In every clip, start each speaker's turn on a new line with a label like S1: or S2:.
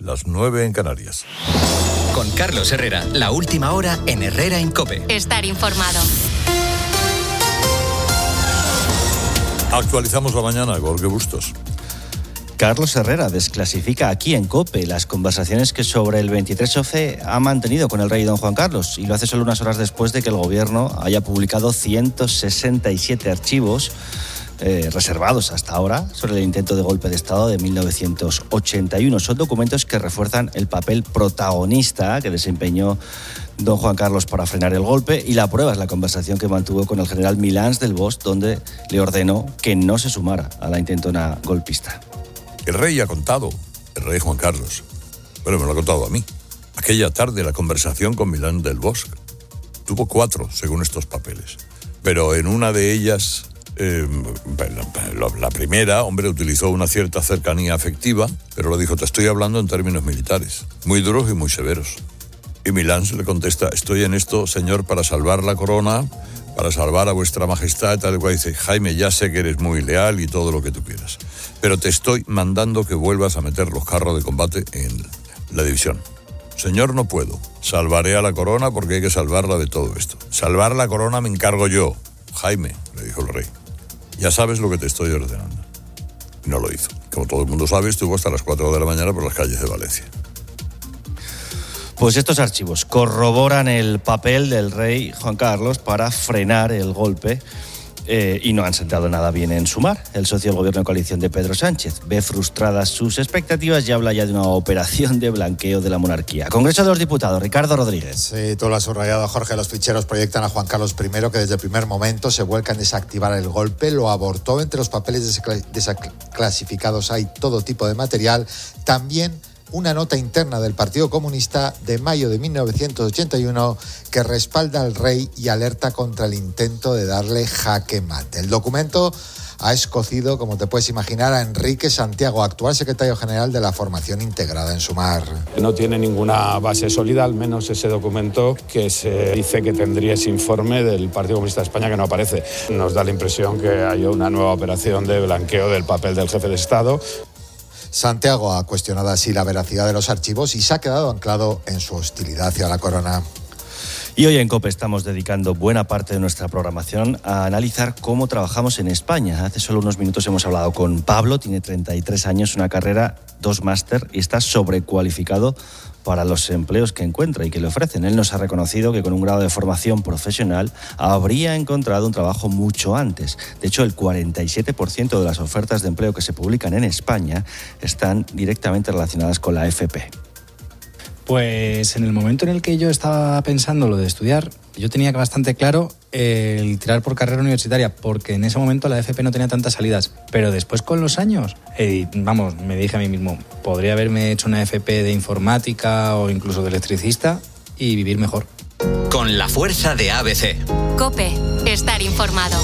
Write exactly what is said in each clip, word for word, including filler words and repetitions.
S1: las nueve en Canarias.
S2: Con Carlos Herrera, la última hora en Herrera en COPE.
S3: Estar informado.
S1: Actualizamos la mañana, Jorge Bustos.
S4: Carlos Herrera desclasifica aquí en COPE las conversaciones que sobre el veintitrés F ha mantenido con el rey don Juan Carlos, y lo hace solo unas horas después de que el gobierno haya publicado ciento sesenta y siete archivos eh, reservados hasta ahora sobre el intento de golpe de Estado de mil novecientos ochenta y uno. Son documentos que refuerzan el papel protagonista que desempeñó don Juan Carlos para frenar el golpe, y la prueba es la conversación que mantuvo con el general Milans del Bosch, donde le ordenó que no se sumara a la intentona golpista.
S1: El rey ha contado, el rey Juan Carlos, bueno, me lo ha contado a mí, aquella tarde la conversación con Milán del Bosch. Tuvo cuatro, según estos papeles, pero en una de ellas, eh, la, la primera, hombre, utilizó una cierta cercanía afectiva, pero lo dijo, te estoy hablando en términos militares, muy duros y muy severos. Y Milán le contesta, estoy en esto, señor, para salvar la corona, para salvar a vuestra majestad, tal cual. Dice, Jaime, ya sé que eres muy leal y todo lo que tú quieras, pero te estoy mandando que vuelvas a meter los carros de combate en la división. Señor, no puedo. Salvaré a la corona porque hay que salvarla de todo esto. Salvar la corona me encargo yo. Jaime, le dijo el rey, ya sabes lo que te estoy ordenando. Y no lo hizo. Como todo el mundo sabe, estuvo hasta las cuatro de la mañana por las calles de Valencia.
S4: Pues estos archivos corroboran el papel del rey Juan Carlos para frenar el golpe eh, y no han sentado nada bien en Sumar. El socio del gobierno de coalición de Pedro Sánchez ve frustradas sus expectativas y habla ya de una operación de blanqueo de la monarquía. Congreso de los Diputados, Ricardo Rodríguez.
S5: Sí, tú lo has subrayado, Jorge. Los ficheros proyectan a Juan Carlos primero, que desde el primer momento se vuelca en desactivar el golpe, lo abortó. Entre los papeles desclasificados hay todo tipo de material, también una nota interna del Partido Comunista de mayo de mil novecientos ochenta y uno que respalda al rey y alerta contra el intento de darle jaque mate. El documento ha escocido, como te puedes imaginar, a Enrique Santiago, actual secretario general de la formación integrada en Sumar.
S6: No tiene ninguna base sólida, al menos ese documento que se dice que tendría ese informe del Partido Comunista de España, que no aparece. Nos da la impresión que hay una nueva operación de blanqueo del papel del jefe de Estado.
S5: Santiago ha cuestionado así la veracidad de los archivos y se ha quedado anclado en su hostilidad hacia la corona.
S4: Y hoy en COPE estamos dedicando buena parte de nuestra programación a analizar cómo trabajamos en España. Hace solo unos minutos hemos hablado con Pablo, tiene treinta y tres años, una carrera, dos máster, y está sobrecualificado para los empleos que encuentra y que le ofrecen. Él nos ha reconocido que con un grado de formación profesional habría encontrado un trabajo mucho antes. De hecho, el cuarenta y siete por ciento de las ofertas de empleo que se publican en España están directamente relacionadas con la F P.
S7: Pues en el momento en el que yo estaba pensando lo de estudiar, yo tenía bastante claro el tirar por carrera universitaria, porque en ese momento la F P no tenía tantas salidas. Pero después, con los años, eh, vamos, me dije a mí mismo, podría haberme hecho una F P de informática o incluso de electricista y vivir mejor.
S2: Con la fuerza de A B C.
S3: COPE, estar informado.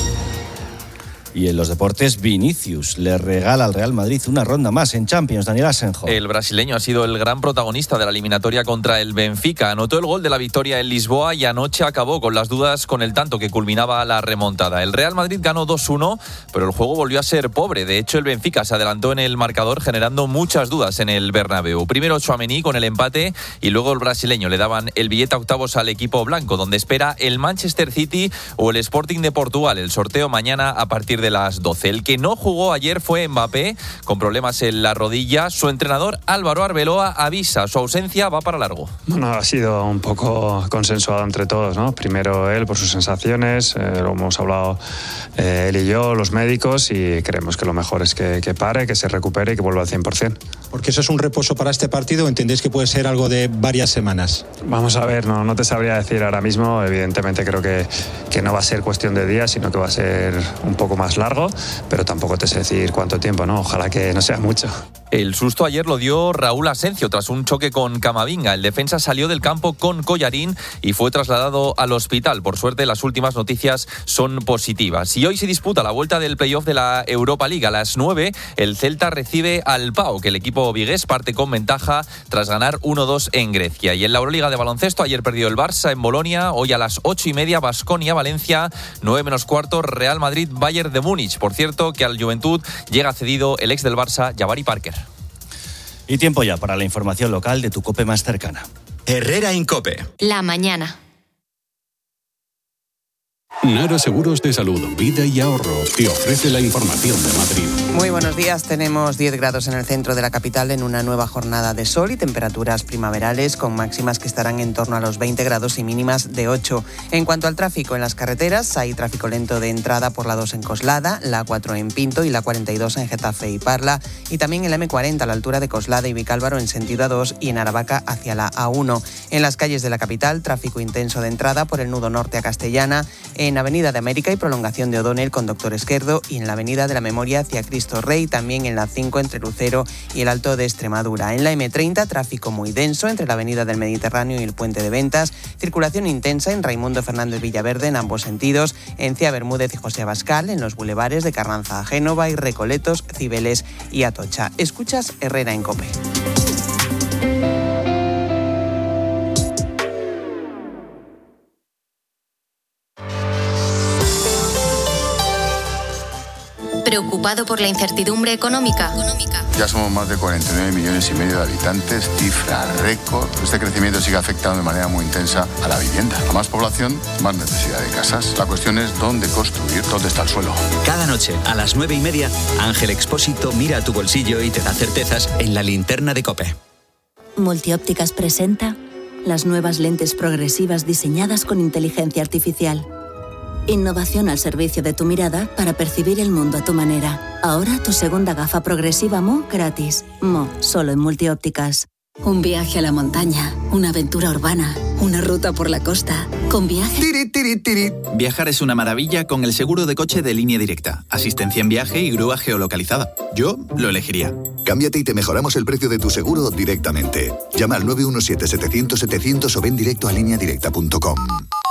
S4: Y en los deportes, Vinicius le regala al Real Madrid una ronda más en Champions. Daniel Asenjo.
S8: El brasileño ha sido el gran protagonista de la eliminatoria contra el Benfica. Anotó el gol de la victoria en Lisboa y anoche acabó con las dudas con el tanto que culminaba la remontada. El Real Madrid ganó dos uno, pero el juego volvió a ser pobre. De hecho, el Benfica se adelantó en el marcador, generando muchas dudas en el Bernabéu. Primero Tchouaméni con el empate y luego el brasileño le daban el billete a octavos al equipo blanco, donde espera el Manchester City o el Sporting de Portugal. El sorteo mañana a partir de las doce. El que no jugó ayer fue Mbappé, con problemas en la rodilla. Su entrenador Álvaro Arbeloa avisa, su ausencia va para largo.
S9: Bueno, ha sido un poco consensuado entre todos, ¿no? Primero él por sus sensaciones, eh, lo hemos hablado eh, él y yo, los médicos, y creemos que lo mejor es que, que pare, que se recupere y que vuelva al cien por ciento.
S10: Porque eso es un reposo para este partido, ¿o entendéis que puede ser algo de varias semanas?
S9: Vamos a ver, no, no te sabría decir ahora mismo. Evidentemente creo que, que no va a ser cuestión de días, sino que va a ser un poco más largo, pero tampoco te sé decir cuánto tiempo, ¿no? Ojalá que no sea mucho.
S8: El susto ayer lo dio Raúl Asencio tras un choque con Camavinga. El defensa salió del campo con collarín y fue trasladado al hospital. Por suerte, las últimas noticias son positivas. Y hoy se disputa la vuelta del playoff de la Europa League. A las nueve, el Celta recibe al P A O, que el equipo vigués parte con ventaja tras ganar uno dos en Grecia. Y en la Euroliga de baloncesto, ayer perdió el Barça en Bolonia. Hoy a las ocho y media, Baskonia Valencia. nueve menos cuarto, Real Madrid Bayern de Múnich. Por cierto, que al Juventud llega cedido el ex del Barça, Jabari Parker.
S4: Y tiempo ya para la información local de tu COPE más cercana.
S2: Herrera Incope.
S3: La mañana.
S11: Nara Seguros de Salud, Vida y Ahorro te ofrece la información de Madrid.
S12: Muy buenos días, tenemos diez grados en el centro de la capital en una nueva jornada de sol y temperaturas primaverales con máximas que estarán en torno a los veinte grados y mínimas de ocho. En cuanto al tráfico en las carreteras, hay tráfico lento de entrada por la dos en Coslada, la A cuatro en Pinto y la cuarenta y dos en Getafe y Parla, y también el eme cuarenta a la altura de Coslada y Vicálvaro en sentido A dos y en Aravaca hacia la A uno. En las calles de la capital, tráfico intenso de entrada por el nudo norte a Castellana, en Avenida de América y prolongación de O'Donnell con Doctor Esquerdo, y en la Avenida de la Memoria hacia Cristo Rey, también en la cinco entre Lucero y el Alto de Extremadura. En la eme treinta, tráfico muy denso entre la Avenida del Mediterráneo y el Puente de Ventas, circulación intensa en Raimundo Fernández Villaverde en ambos sentidos, en Cía Bermúdez y José Abascal, en los bulevares de Carranza a Génova y Recoletos, Cibeles y Atocha. Escuchas Herrera en COPE.
S3: ¿Preocupado por la incertidumbre económica?
S13: Ya somos más de cuarenta y nueve millones y medio de habitantes, cifra récord. Este crecimiento sigue afectando de manera muy intensa a la vivienda. A más población, más necesidad de casas. La cuestión es dónde construir, dónde está el suelo.
S2: Cada noche, a las nueve y media, Ángel Expósito mira a tu bolsillo y te da certezas en la linterna de COPE.
S14: Multiópticas presenta las nuevas lentes progresivas diseñadas con inteligencia artificial. Innovación al servicio de tu mirada para percibir el mundo a tu manera. Ahora tu segunda gafa progresiva M O gratis. M O, solo en Multiópticas. Un viaje a la montaña, una aventura urbana, una ruta por la costa. Con viaje...
S15: Tiri, tiri, tiri. Viajar es una maravilla con el seguro de coche de Línea Directa. Asistencia en viaje y grúa geolocalizada. Yo lo elegiría.
S16: Cámbiate y te mejoramos el precio de tu seguro directamente. Llama al nueve uno siete, setecientos, setecientos o ven directo a línea directa punto com.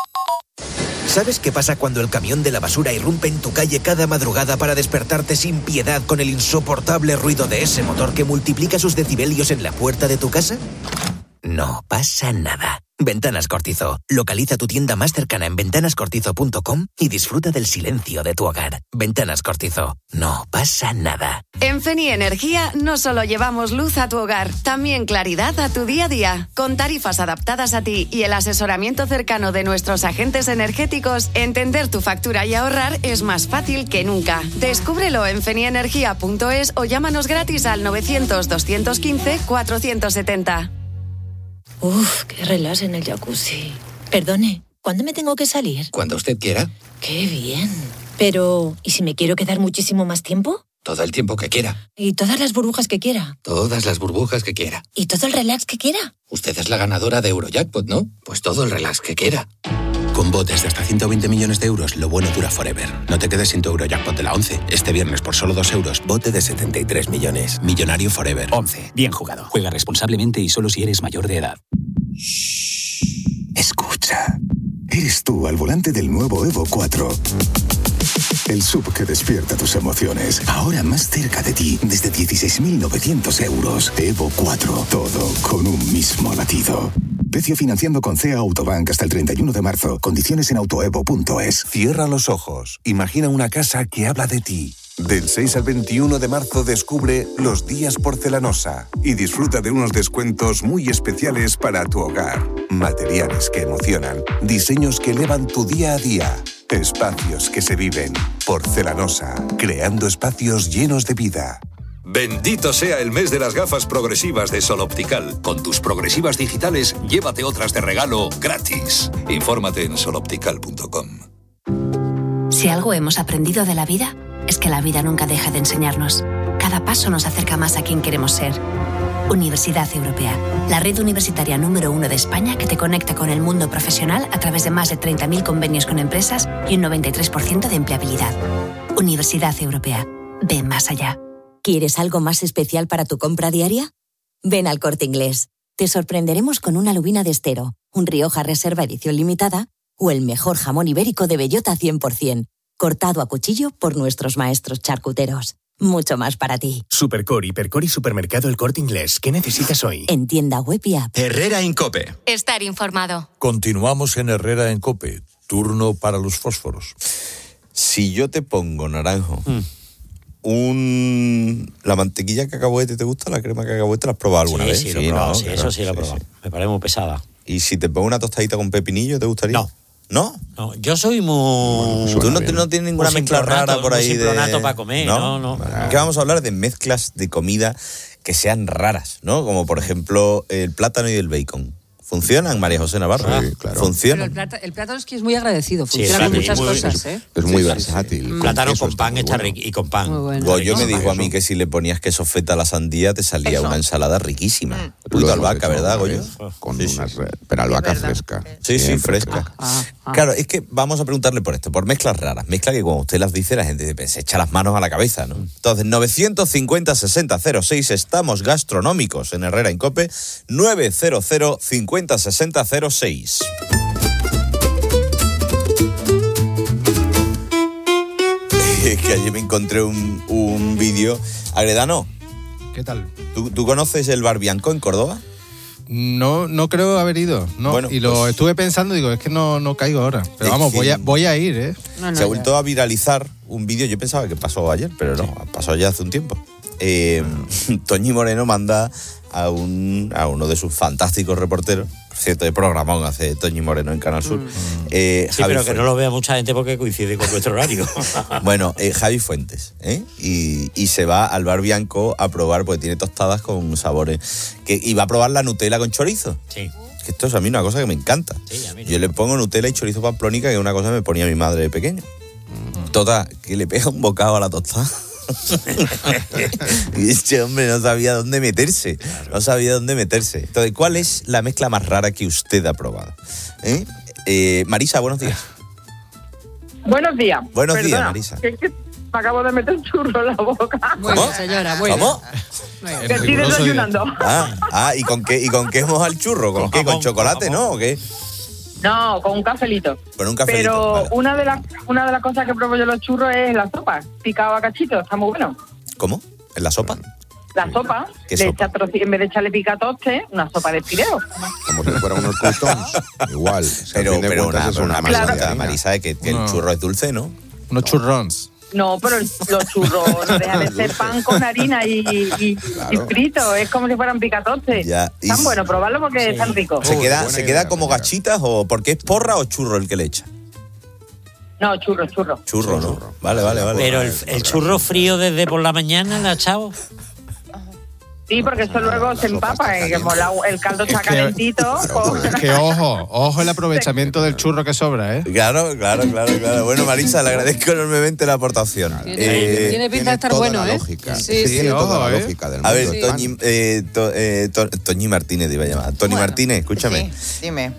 S17: ¿Sabes qué pasa cuando el camión de la basura irrumpe en tu calle cada madrugada para despertarte sin piedad con el insoportable ruido de ese motor que multiplica sus decibelios en la puerta de tu casa? No pasa nada. Ventanas Cortizo. Localiza tu tienda más cercana en ventanas cortizo punto com y disfruta del silencio de tu hogar. Ventanas Cortizo. No pasa nada.
S18: En Feni Energía no solo llevamos luz a tu hogar, también claridad a tu día a día. Con tarifas adaptadas a ti y el asesoramiento cercano de nuestros agentes energéticos, entender tu factura y ahorrar es más fácil que nunca. Descúbrelo en feni energía punto es o llámanos gratis al novecientos, doscientos quince, cuatrocientos setenta.
S19: Uf, qué relax en el jacuzzi. Perdone, ¿cuándo me tengo que salir?
S17: Cuando usted quiera.
S19: Qué bien. Pero, ¿y si me quiero quedar muchísimo más tiempo?
S17: Todo el tiempo que quiera.
S19: ¿Y todas las burbujas que quiera?
S17: Todas las burbujas que quiera.
S19: ¿Y todo el relax que quiera?
S17: Usted es la ganadora de Eurojackpot, ¿no? Pues todo el relax que quiera.
S20: Con botes de hasta ciento veinte millones de euros, lo bueno dura forever. No te quedes sin tu Eurojackpot de la once. Este viernes, por solo dos euros, bote de setenta y tres millones. Millonario forever.
S21: once. Bien jugado. Juega responsablemente y solo si eres mayor de edad.
S22: Escucha. Eres tú al volante del nuevo Evo cuatro. El S U V que despierta tus emociones. Ahora más cerca de ti, desde dieciséis mil novecientos euros. Evo cuatro. Todo con un mismo latido. Precio financiando con C E A Autobank hasta el treinta y uno de marzo. Condiciones en autoevo punto es.
S23: Cierra los ojos. Imagina una casa que habla de ti. Del seis al veintiuno de marzo descubre Los Días Porcelanosa y disfruta de unos descuentos muy especiales para tu hogar. Materiales que emocionan, diseños que elevan tu día a día, espacios que se viven. Porcelanosa, creando espacios llenos de vida.
S24: Bendito sea el mes de las gafas progresivas de Sol Optical. Con tus progresivas digitales, llévate otras de regalo gratis. Infórmate en sol optical punto com.
S25: Si algo hemos aprendido de la vida, es que la vida nunca deja de enseñarnos. Cada paso nos acerca más a quien queremos ser. Universidad Europea, la red universitaria número uno de España que te conecta con el mundo profesional a través de más de treinta mil convenios con empresas y un noventa y tres por ciento de empleabilidad. Universidad Europea, ve más allá.
S26: ¿Quieres algo más especial para tu compra diaria? Ven al Corte Inglés. Te sorprenderemos con una lubina de Estero, un Rioja Reserva edición limitada o el mejor jamón ibérico de bellota cien por ciento, cortado a cuchillo por nuestros maestros charcuteros. Mucho más para ti.
S27: Supercor, Hipercor y Supermercado El Corte Inglés. ¿Qué necesitas hoy?
S26: En tienda web y app.
S2: Herrera en COPE.
S3: Estar informado.
S1: Continuamos en Herrera en COPE. Turno para los fósforos.
S28: Si yo te pongo, Naranjo, mm.
S4: un... ¿La mantequilla cacahuete te gusta? ¿La crema cacahuete la has probado alguna
S5: sí,
S4: vez?
S5: Sí, sí, lo he probado,
S4: no,
S5: sí,
S4: claro,
S5: eso sí lo he
S4: sí,
S5: probado.
S4: Sí.
S5: Me parece muy pesada.
S4: ¿Y si te pongo una tostadita con pepinillo, te gustaría?
S5: No.
S4: ¿No?
S5: No, yo soy muy...
S4: Tú no, no tienes ninguna mezcla rara por ahí de...
S5: para comer, no, no. no.
S4: Que vamos a hablar de mezclas de comida que sean raras, ¿no? Como por ejemplo el plátano y el bacon. ¿Funcionan, María José Navarro?
S6: Sí, claro.
S4: ¿Funcionan?
S6: Pero el, plata, el plátano es que es muy agradecido, funciona
S5: sí,
S6: con
S5: sí,
S6: muchas
S5: muy,
S6: cosas,
S5: es,
S6: ¿eh? Es muy
S5: sí,
S6: versátil.
S5: Sí, sí. Plátano con pan está bueno. Y con pan.
S6: Bueno.
S4: Goyo me
S6: Eso,
S4: dijo a
S6: eso.
S4: mí que si le ponías queso feta a la sandía te salía
S6: Eso.
S4: una ensalada riquísima.
S6: Mm.
S4: Puta albahaca, ¿verdad, Goyo?
S6: Con
S4: sí,
S6: unas,
S4: sí.
S6: pero albahaca fresca.
S4: Sí, sí, fresca.
S6: Ah, ah.
S4: Claro, es que vamos a preguntarle por esto, por mezclas raras. Mezclas que cuando usted las dice la gente se echa las manos a la cabeza, ¿no? Entonces, novecientos cincuenta sesenta cero seis, estamos gastronómicos en Herrera Incope, novecientos cincuenta sesenta cero seis. Es que ayer me encontré un, un vídeo. Agredano,
S7: ¿qué tal?
S4: ¿tú, ¿tú conoces el Bar Bianco en Córdoba?
S7: No, no creo haber ido. No.
S4: Bueno,
S7: y lo
S4: pues,
S7: estuve pensando, digo, es que no, no caigo ahora. Pero vamos, voy a, voy a ir, ¿eh?
S4: No, no, se ha vuelto ya. a viralizar un vídeo. Yo pensaba que pasó ayer, pero no, sí. pasó ya hace un tiempo. Eh, Toñi Moreno manda a, un, a uno de sus fantásticos reporteros. Cierto, de programón hace Toñi Moreno en Canal Sur. Mm. Eh,
S5: sí,
S4: Javi
S5: pero que
S4: Fuentes.
S5: no lo vea mucha gente porque coincide con nuestro horario.
S4: Bueno, eh, Javi Fuentes, ¿eh? Y, y se va al Bar Bianco a probar, porque tiene tostadas con sabores. Que, y va a probar la Nutella con chorizo.
S5: Sí.
S4: Que esto es a mí una cosa que me encanta.
S5: Sí, a mí no.
S4: Yo le pongo Nutella y chorizo pamplónica, que es una cosa que me ponía mi madre de pequeño. Mm. Total, que le pega un bocado a la tostada. Y este hombre no sabía dónde meterse, claro. no sabía dónde meterse. Entonces, ¿cuál es la mezcla más rara que usted ha probado? ¿Eh? Eh, Marisa, buenos días.
S8: Buenos días.
S4: Buenos
S8: Perdona,
S4: días, Marisa.
S8: Que, que me acabo de meter un churro en la boca.
S6: Bueno, ¿cómo? Señora, bueno.
S4: ¿Cómo?
S8: Que estoy desayunando.
S4: Ah, ah, ¿y con qué, y con qué moja el churro? ¿Con, ¿Con qué? ¿Con chocolate, no? ¿O qué?
S8: No, con un cafelito.
S4: Con un cafelito.
S8: Pero
S4: vale.
S8: una de las una de las cosas que pruebo yo los churros es la sopa, picado a cachitos, está muy bueno.
S4: ¿Cómo? ¿En la sopa?
S8: La sopa,
S4: ¿Qué
S8: le
S4: sopa?
S8: echa troci- en vez de echarle picatoste, una sopa de fideo.
S6: Como si fueran unos croutons. Igual.
S4: Pero, pero una,
S6: es
S4: una,
S6: una
S4: Marisa,
S8: Claro.
S4: Marisa, es que, que
S7: No.
S4: el churro es dulce, ¿no?
S7: Unos churrons.
S8: No, pero el- los churros no dejan de ser pan con harina y, y,
S4: Claro.
S8: y frito, es como si fueran picatostes.
S4: Ya, y
S8: Están
S4: s-
S8: buenos, probarlo porque
S4: Sí.
S8: están ricos.
S4: ¿Se
S6: Uy,
S4: queda,
S6: buena
S4: ¿se
S6: idea,
S4: queda como
S6: señora.
S4: gachitas o porque es porra o churro el que le echa?
S8: No, churros, churros.
S4: Churro, ¿no? Vale, vale, vale.
S5: Pero el, el churro frío desde por la mañana, ¿la chavo?
S8: Sí, porque eso luego se empapa, eh, como la- el caldo está
S7: que-
S8: calentito. pues-
S7: Es que ojo, ojo el aprovechamiento del churro que sobra, ¿eh?
S4: Claro, claro, claro, claro. Bueno, Marisa, le agradezco enormemente la aportación.
S6: Tiene,
S4: Eh,
S6: tiene pinta de estar toda bueno, la ¿eh? lógica. Sí, sí. Tiene toda
S7: ojo,
S6: la
S7: ¿eh?
S6: lógica del
S4: A
S6: mundo
S4: ver,
S6: del
S4: Toñi,
S6: pan.
S4: eh, to- eh, to- Toñi Martínez te iba a llamar. Tony
S9: Bueno,
S4: Martínez, escúchame.
S9: Sí, dime.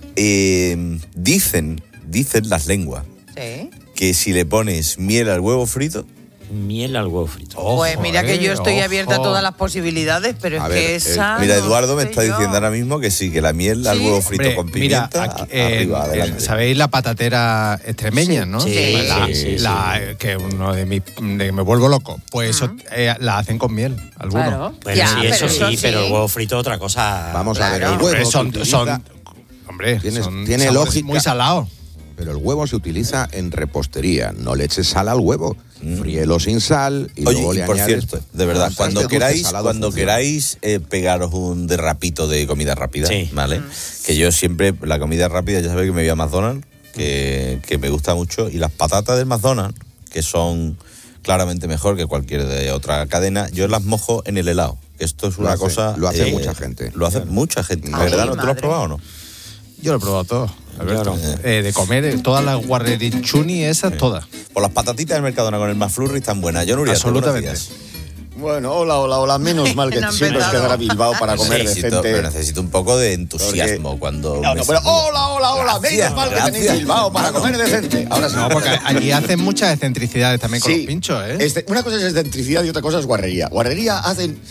S4: Eh, dicen, dicen las lenguas,
S9: Sí.
S4: que si le pones miel al huevo frito,
S5: Miel al huevo frito.
S9: Pues mira que yo estoy
S7: ojo.
S9: abierta a todas las posibilidades, pero es
S4: a
S9: que
S4: ver,
S9: esa.
S4: eh, mira,
S9: no
S4: Eduardo me
S9: sé
S4: está
S9: yo.
S4: diciendo ahora mismo que sí, que la miel al
S9: Sí.
S4: huevo frito
S7: Hombre,
S4: con
S7: mira,
S4: pimienta,
S7: aquí,
S4: a-
S7: eh,
S4: arriba,
S7: eh,
S4: adelante.
S7: ¿sabéis la patatera extremeña, no?
S5: Sí,
S7: la,
S5: sí, sí,
S7: la- que uno de mis de que me vuelvo loco. Pues eso eh, la hacen con miel, algunos.
S6: Claro.
S5: Bueno,
S9: Ya,
S5: sí,
S9: pero
S5: eso
S9: eso
S5: sí,
S9: sí.
S5: pero el huevo frito otra cosa.
S6: Vamos a ver,
S9: Claro.
S6: el huevo
S7: Hombre,
S6: se
S7: son,
S6: utiliza-
S7: son- hombre,
S6: Tienes-
S7: son
S6: tiene
S7: sabores
S6: lógica.
S7: muy salados.
S6: Pero el huevo se utiliza en repostería. No le eches sal al huevo. Fríelo sin sal y
S4: Oye,
S6: luego
S4: y
S6: le
S4: por
S6: añades
S4: cierto, de verdad,
S6: cosas
S4: cuando
S6: de dulce
S4: queráis,
S6: salado
S4: cuando
S6: funciona.
S4: queráis eh, pegaros un derrapito de comida rápida,
S5: Sí.
S4: ¿vale? Que yo siempre, la comida rápida, ya sabéis que me voy a McDonald's, que, que me gusta mucho, y las patatas del McDonald's, que son claramente mejor que cualquier de otra cadena, yo las mojo en el helado. Esto es
S6: Lo
S4: una
S6: hace-
S4: cosa...
S6: lo hace
S4: eh,
S6: mucha gente.
S4: Lo hace mucha gente,
S9: Ay,
S4: ¿verdad? ¿No te lo has
S9: madre.
S4: probado o no?
S7: Yo lo he probado todo, Alberto.
S4: Claro.
S7: Eh, de comer eh, todas las guarrerichuni esas, todas.
S4: Por las patatitas del Mercadona con el McFlurry están buenas. Yo no
S7: Absolutamente.
S10: Bueno, hola, hola, hola. Menos mal que
S9: No ha
S10: siempre os
S9: empezado.
S10: quedará Bilbao para comer
S4: necesito,
S10: decente.
S4: pero necesito un poco de entusiasmo cuando...
S10: No,
S4: me
S10: no, pero
S4: saludan.
S10: hola, hola, hola.
S4: Gracias,
S10: Menos mal que tenéis
S4: gracias.
S10: Bilbao para comer decente. Ahora sí.
S7: No, porque allí hacen muchas excentricidades también con
S10: Sí.
S7: los pinchos, ¿eh?
S10: Este, una cosa es excentricidad y otra cosa es guarrería. Guarrería hacen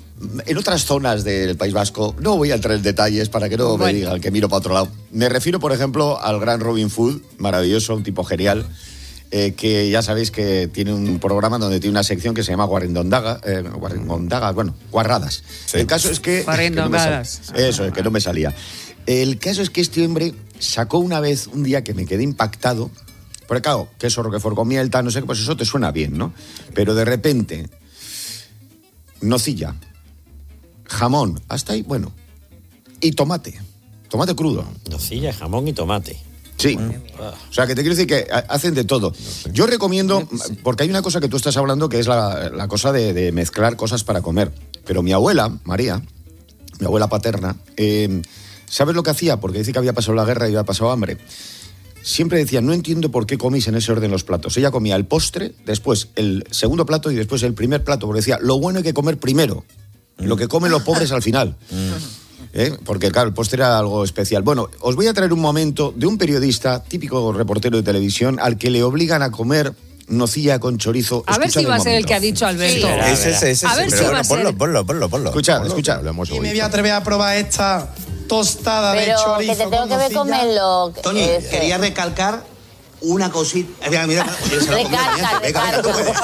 S10: en otras zonas del País Vasco. No voy a entrar en detalles para que no me
S6: Bueno.
S10: digan que miro para otro lado. Me refiero, por ejemplo, al gran Robin Hood, maravilloso, un tipo genial. eh, que ya sabéis que tiene un programa donde tiene una sección que se llama Guarrindondaga, eh, Guarrindondaga, bueno, guarradas.
S4: Sí.
S10: El caso es que...
S6: Guarrindongadas.
S10: que no me sal- Eso, es que no me salía. El caso es que este hombre sacó una vez, un día que me quedé impactado, Porque claro, queso roquefort con miel, tal, no sé qué, pues eso te suena bien, ¿no? Pero de repente, nocilla, jamón, hasta ahí, bueno, y tomate, tomate crudo.
S5: Nocilla, jamón y tomate.
S10: Sí, o sea, que te quiero decir que hacen de todo. Yo recomiendo, porque hay una cosa que tú estás hablando que es la, la cosa de, de mezclar cosas para comer. Pero mi abuela, María, mi abuela paterna, eh, ¿sabes lo que hacía? Porque dice que había pasado la guerra y había pasado hambre. Siempre decía, no entiendo por qué comís en ese orden los platos. Ella comía el postre, después el segundo plato y después el primer plato. Porque decía, lo bueno hay que comer primero. Lo que comen los pobres al final. ¿Eh? Porque, claro, el postre era algo especial. Bueno, os voy a traer un momento de un periodista, típico reportero de televisión, al que le obligan a comer nocilla con chorizo.
S11: A ver si va a ser el que ha dicho Alberto.
S4: Sí, ese, ese, ese,
S11: a ver
S4: pero
S11: si
S4: bueno,
S11: va a ser.
S4: ponlo, ponlo, ponlo, ponlo.
S10: Escucha,
S4: ponlo,
S10: escucha.
S12: Y me voy a atrever a probar esta tostada
S13: pero
S12: de chorizo
S13: que te tengo
S12: con
S13: que ver
S12: nocilla.
S13: comerlo.
S14: Tony,
S13: este.
S14: quería recalcar una cosita. Mira, mira, oye, se lo comí
S13: Recalca,
S14: bien. Venga, venga, tú puedes.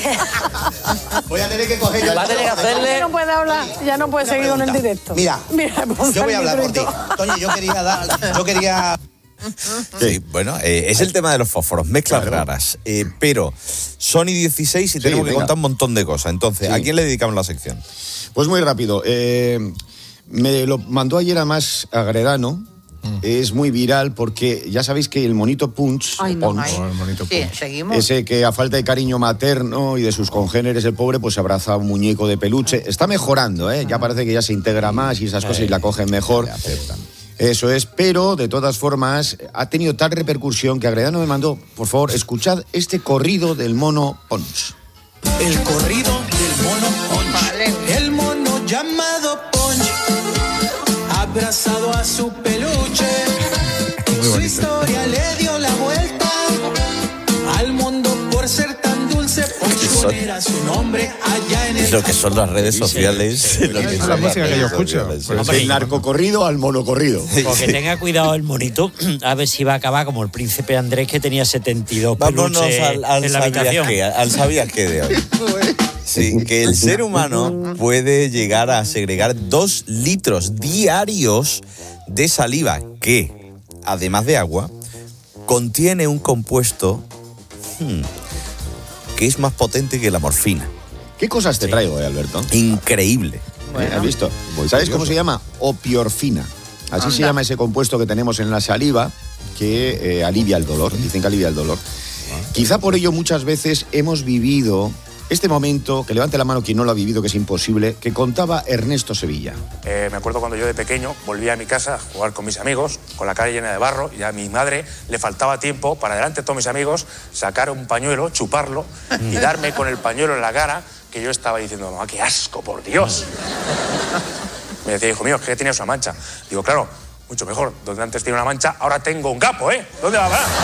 S14: Voy a tener que coger yo.
S13: Va a tener que hacerle-
S11: Ya no puede hablar, ya no puede
S14: Una
S11: seguir con el
S14: pregunta.
S11: directo.
S14: Mira,
S11: Mira
S14: yo voy a hablar por ti. Toño, yo quería dar, yo quería...
S4: Sí, bueno, eh, es el tema de los fósforos, mezclas raras. Eh, pero Sony dieciséis y
S10: Sí,
S4: tenemos que
S10: venga.
S4: contar un montón de cosas. Entonces,
S10: Sí.
S4: ¿a quién le dedicamos la sección?
S10: Pues muy rápido. Eh, me lo mandó ayer además Agredano. Es muy viral porque ya sabéis que el monito Punch,
S9: Ay, no,
S10: Punch,
S9: ay. Sí, seguimos.
S10: ese que a falta de cariño materno y de sus congéneres, el pobre, pues abraza a un muñeco de peluche. Está mejorando, ¿eh? Ya parece que ya se integra más y esas cosas y la cogen mejor. Eso es, pero de todas formas ha tenido tal repercusión que Agredano me mandó, por favor, escuchad este corrido del mono Punch.
S12: El corrido del mono Punch. El mono llamado Punch, abrazado a su peluche. Su historia le dio la vuelta al mundo por ser tan dulce. Punch era su nombre allá en el...
S4: Lo que son las redes sociales. Lo que son
S7: la
S4: las
S7: música que
S4: redes
S7: yo escucho.
S4: sociales.
S7: Pues
S5: Hombre,
S10: Del narcocorrido al monocorrido.
S5: Porque tenga cuidado el monito, a ver si va a acabar como el príncipe Andrés, que tenía setenta y dos
S4: Vámonos
S5: peluches
S4: al, al
S5: en la
S4: sabías
S5: habitación.
S4: qué, al sabías qué de hoy. Sí, que el ser humano puede llegar a segregar dos litros diarios de saliva que, además de agua, contiene un compuesto hmm, que es más potente que la morfina.
S10: ¿Qué cosas te traigo, eh, Alberto?
S4: Increíble.
S10: ¿Eh? ¿Has visto? ¿Sabes cómo se llama? Opiorfina. Así se llama ese compuesto que tenemos en la saliva que eh, alivia el dolor. Dicen que alivia el dolor. Quizá por ello muchas veces hemos vivido este momento, que levante la mano quien no lo ha vivido, que es imposible, que contaba Ernesto Sevilla.
S15: Eh, me acuerdo cuando yo de pequeño volvía a mi casa a jugar con mis amigos, con la cara llena de barro, y a mi madre le faltaba tiempo para delante de todos mis amigos sacar un pañuelo, chuparlo y darme con el pañuelo en la cara, que yo estaba diciendo, mamá, qué asco, por Dios. Me decía, hijo mío, es que tenías una mancha. Digo, claro, mucho mejor. Donde antes tenía una mancha, ahora tengo un capo, ¿eh? ¿Dónde va a parar?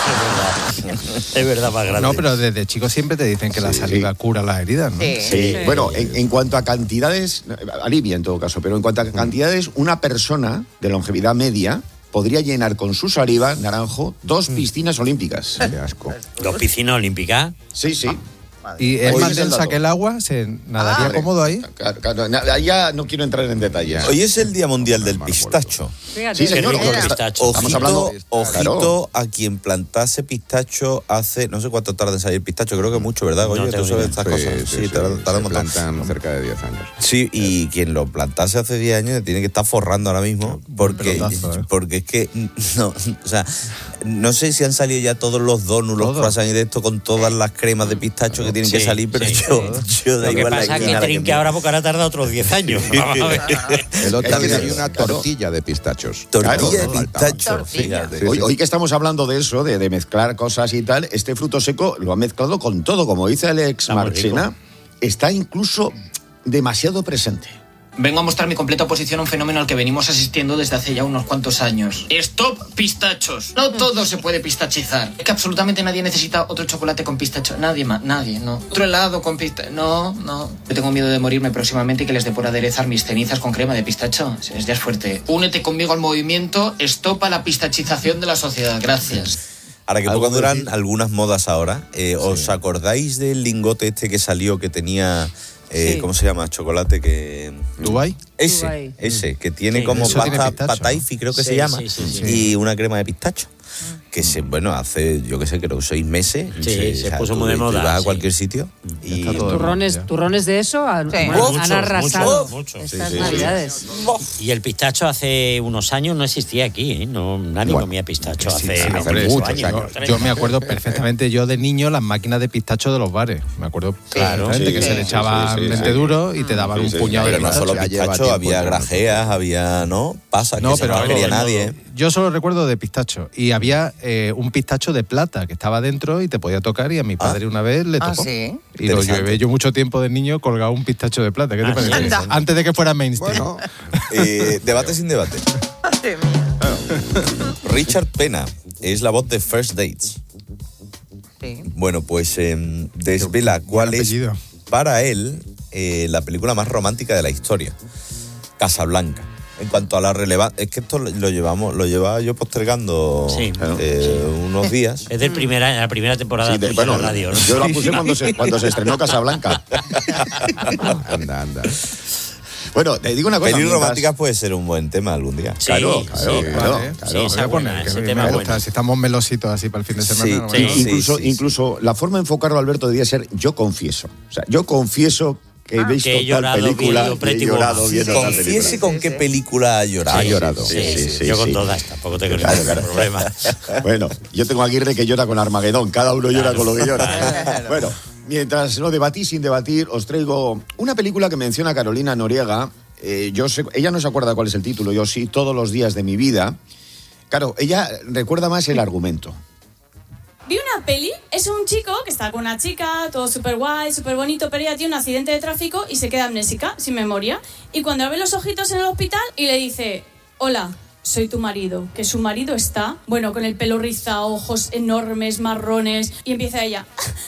S5: Es verdad, más grande.
S7: No, pero desde chicos siempre te dicen que la saliva cura las heridas, ¿no?
S10: Sí. Sí. Bueno, en, en cuanto a cantidades, alivia en todo caso, pero en cuanto a cantidades, una persona de longevidad media podría llenar con su saliva, Naranjo, dos piscinas olímpicas.
S6: Qué asco.
S5: ¿Dos piscinas olímpicas?
S10: Sí, sí.
S7: ¿Y es
S10: Hoy
S7: más
S10: es el
S7: densa
S10: dato.
S7: que el agua? ¿Se nadaría
S10: Ah,
S7: cómodo ahí?
S10: Claro, claro, na- ya no quiero entrar en detalles.
S4: Hoy es el Día Mundial del Pistacho.
S10: Sí, señor.
S5: Qué rico el
S10: Está-
S5: pistacho.
S10: Estamos
S4: Ojito,
S10: hablando...
S4: ojito
S10: Claro.
S4: a quien plantase pistacho hace, no sé cuánto tarda en salir pistacho, creo que mucho, ¿verdad, Goyo?
S5: No tengo
S4: Tú sabes
S5: ni
S4: estas
S6: Sí,
S4: cosas.
S6: sí,
S4: Sí,
S6: sí,
S4: tarda, tarda
S6: se
S4: un montón.
S6: plantan cerca de diez años.
S4: Sí, y quien lo plantase hace diez años tiene que estar forrando ahora mismo, porque,
S7: pelotazo, ¿eh?
S4: porque es que, no, o sea, no sé si han salido ya todos los donuts, los
S7: Todo.
S4: croissants y de esto con todas las cremas de pistacho que tienen
S5: Sí,
S4: que salir, pero
S5: sí,
S4: yo, yo da
S5: Lo que
S4: igual la
S5: pasa es que
S4: esquina a la
S5: trinque
S4: me-
S5: ahora porque ahora tarda otros diez años. Vamos a ver.
S6: El otro
S10: Es que
S6: día
S10: sí,
S6: hay una
S10: claro.
S6: tortilla de pistachos.
S4: Tortilla de
S6: Claro,
S4: pistacho,
S6: faltaba.
S4: fíjate.
S6: Sí,
S10: Hoy,
S6: sí.
S10: hoy que estamos hablando de eso, de, de mezclar cosas y tal, este fruto seco lo ha mezclado con todo. Como dice Alex
S5: Está muy
S10: Marchena, está incluso demasiado presente.
S16: Vengo a mostrar mi completa oposición a un fenómeno al que venimos asistiendo desde hace ya unos cuantos años. ¡Stop pistachos! No todo se puede pistachizar. Es que absolutamente nadie necesita otro chocolate con pistacho. Nadie más, nadie, no. Otro helado con pistacho. No, no. Yo tengo miedo de morirme próximamente y que les dé por aderezar mis cenizas con crema de pistacho. Es, ya es fuerte. Únete conmigo al movimiento Stop a la pistachización de la sociedad. Gracias.
S4: Ahora que
S10: ¿Algo
S4: poco
S10: que
S4: duran
S10: decir?
S4: algunas modas ahora, eh, ¿os acordáis del lingote este que salió que tenía, eh,
S9: Sí.
S4: ¿cómo se llama? Chocolate que...
S7: ¿Dubái?
S4: Ese,
S9: Dubái.
S4: ese, que tiene
S5: Sí,
S4: como
S7: eso tiene
S4: baja
S7: pistacho.
S4: pataifi, creo que
S5: Sí,
S4: se llama,
S5: sí, sí, sí.
S4: y una crema de pistacho. que se, bueno, hace, yo qué sé, creo seis meses.
S5: Sí, se, se puso
S4: tú,
S5: muy de moda.
S4: Tú vas
S5: sí.
S4: a cualquier sitio y...
S11: Turrones, turrones de eso han,
S5: Sí.
S11: han,
S5: Muchos,
S11: han arrasado
S5: muchos, muchos.
S11: estas
S4: Sí, sí,
S11: navidades.
S5: Y el pistacho hace unos años no existía aquí, ¿eh? No, nadie
S7: Bueno,
S5: comía pistacho
S7: sí,
S5: hace,
S7: sí,
S5: hace
S7: hace
S5: muchos
S7: muchos
S5: años.
S7: años. Yo me acuerdo perfectamente, yo de niño, las máquinas de pistacho de los bares. Me acuerdo
S5: Claro.
S7: perfectamente
S4: Sí,
S7: que
S4: sí,
S7: se le
S4: sí,
S7: echaba
S4: sí, sí,
S7: mente
S4: sí.
S7: duro y te daban
S4: Sí,
S7: un
S4: sí,
S7: puñado
S4: pero
S7: de
S4: no
S7: pistacho.
S4: solo
S6: Ya lleva
S4: pistacho,
S6: tiempo
S4: había
S6: entre
S4: grajeas, había, ¿no? Pasas,
S7: No,
S4: que
S7: pero
S4: eso no quería
S7: no,
S4: nadie. ¿eh?
S7: Yo solo recuerdo de pistacho. Y había eh, un pistacho de plata que estaba dentro y te podía tocar. Y a mi padre una vez le
S9: Ah,
S7: tocó.
S9: ¿sí?
S7: Y lo
S4: Interesante.
S7: llevé yo mucho tiempo de niño colgado un pistacho de plata. ¿Qué te
S5: Ah,
S7: parece?
S9: anda.
S7: Antes de que fuera mainstream.
S6: Bueno,
S4: Eh, debate sin debate.
S9: Madre mía.
S4: Richard Pena es la voz de First Dates.
S9: Sí.
S4: Bueno, pues eh, desvela cuál es
S7: apellido.
S4: para él eh, la película más romántica de la historia, Casablanca. En cuanto a la relevancia, es que esto lo lo llevamos, lo llevaba yo postergando
S5: Sí,
S4: eh, unos días.
S5: Es del primera, la primera temporada
S10: Sí, de-
S5: tuya
S10: bueno,
S5: en la radio, ¿no?
S10: yo la puse cuando se, cuando se estrenó Casablanca.
S6: anda, anda.
S10: Bueno, te digo una cosa.
S4: Pelis
S10: mientras-
S4: románticas puede ser un buen tema algún día.
S5: Sí,
S10: Claro,
S5: sí,
S10: claro,
S5: vale.
S10: claro,
S7: Vale,
S10: claro.
S5: Sí, esa
S7: Voy a poner,
S5: buena,
S7: que
S5: ese
S7: me
S5: tema
S7: gusta.
S5: bueno.
S7: Si estamos melositos así para el fin de semana.
S4: Sí,
S7: no,
S5: sí.
S7: no.
S10: Incluso,
S4: sí, sí.
S10: incluso la forma de enfocarlo, Alberto, debería ser yo confieso. O sea, yo confieso que he visto
S5: que he
S10: tal
S5: llorado
S10: película
S5: viendo
S10: y he
S5: Pretty
S10: llorado
S5: Woman.
S10: viendo tal película.
S4: Confiese con qué película ha llorado.
S10: Ha llorado.
S5: Sí, sí,
S10: Sí, sí,
S5: yo con
S10: sí.
S5: todas, tampoco tengo
S10: Claro,
S5: ningún
S10: claro.
S5: problema.
S10: Bueno, yo tengo a Aguirre que llora con Armagedón. Cada uno llora
S5: Claro.
S10: con lo que llora. Bueno, mientras lo debatí sin debatir, os traigo una película que menciona Carolina Noriega. Eh, yo sé, ella no se acuerda cuál es el título, yo sí, Todos los días de mi vida. Claro, ella recuerda más el argumento.
S13: Vi una peli, es un chico que está con una chica, todo súper guay, súper bonito, pero ella tiene un accidente de tráfico y se queda amnésica, sin memoria. Y cuando abre los ojitos en el hospital y le dice, hola, soy tu marido, que su marido está, bueno, con el pelo rizado, ojos enormes, marrones, y empieza ella,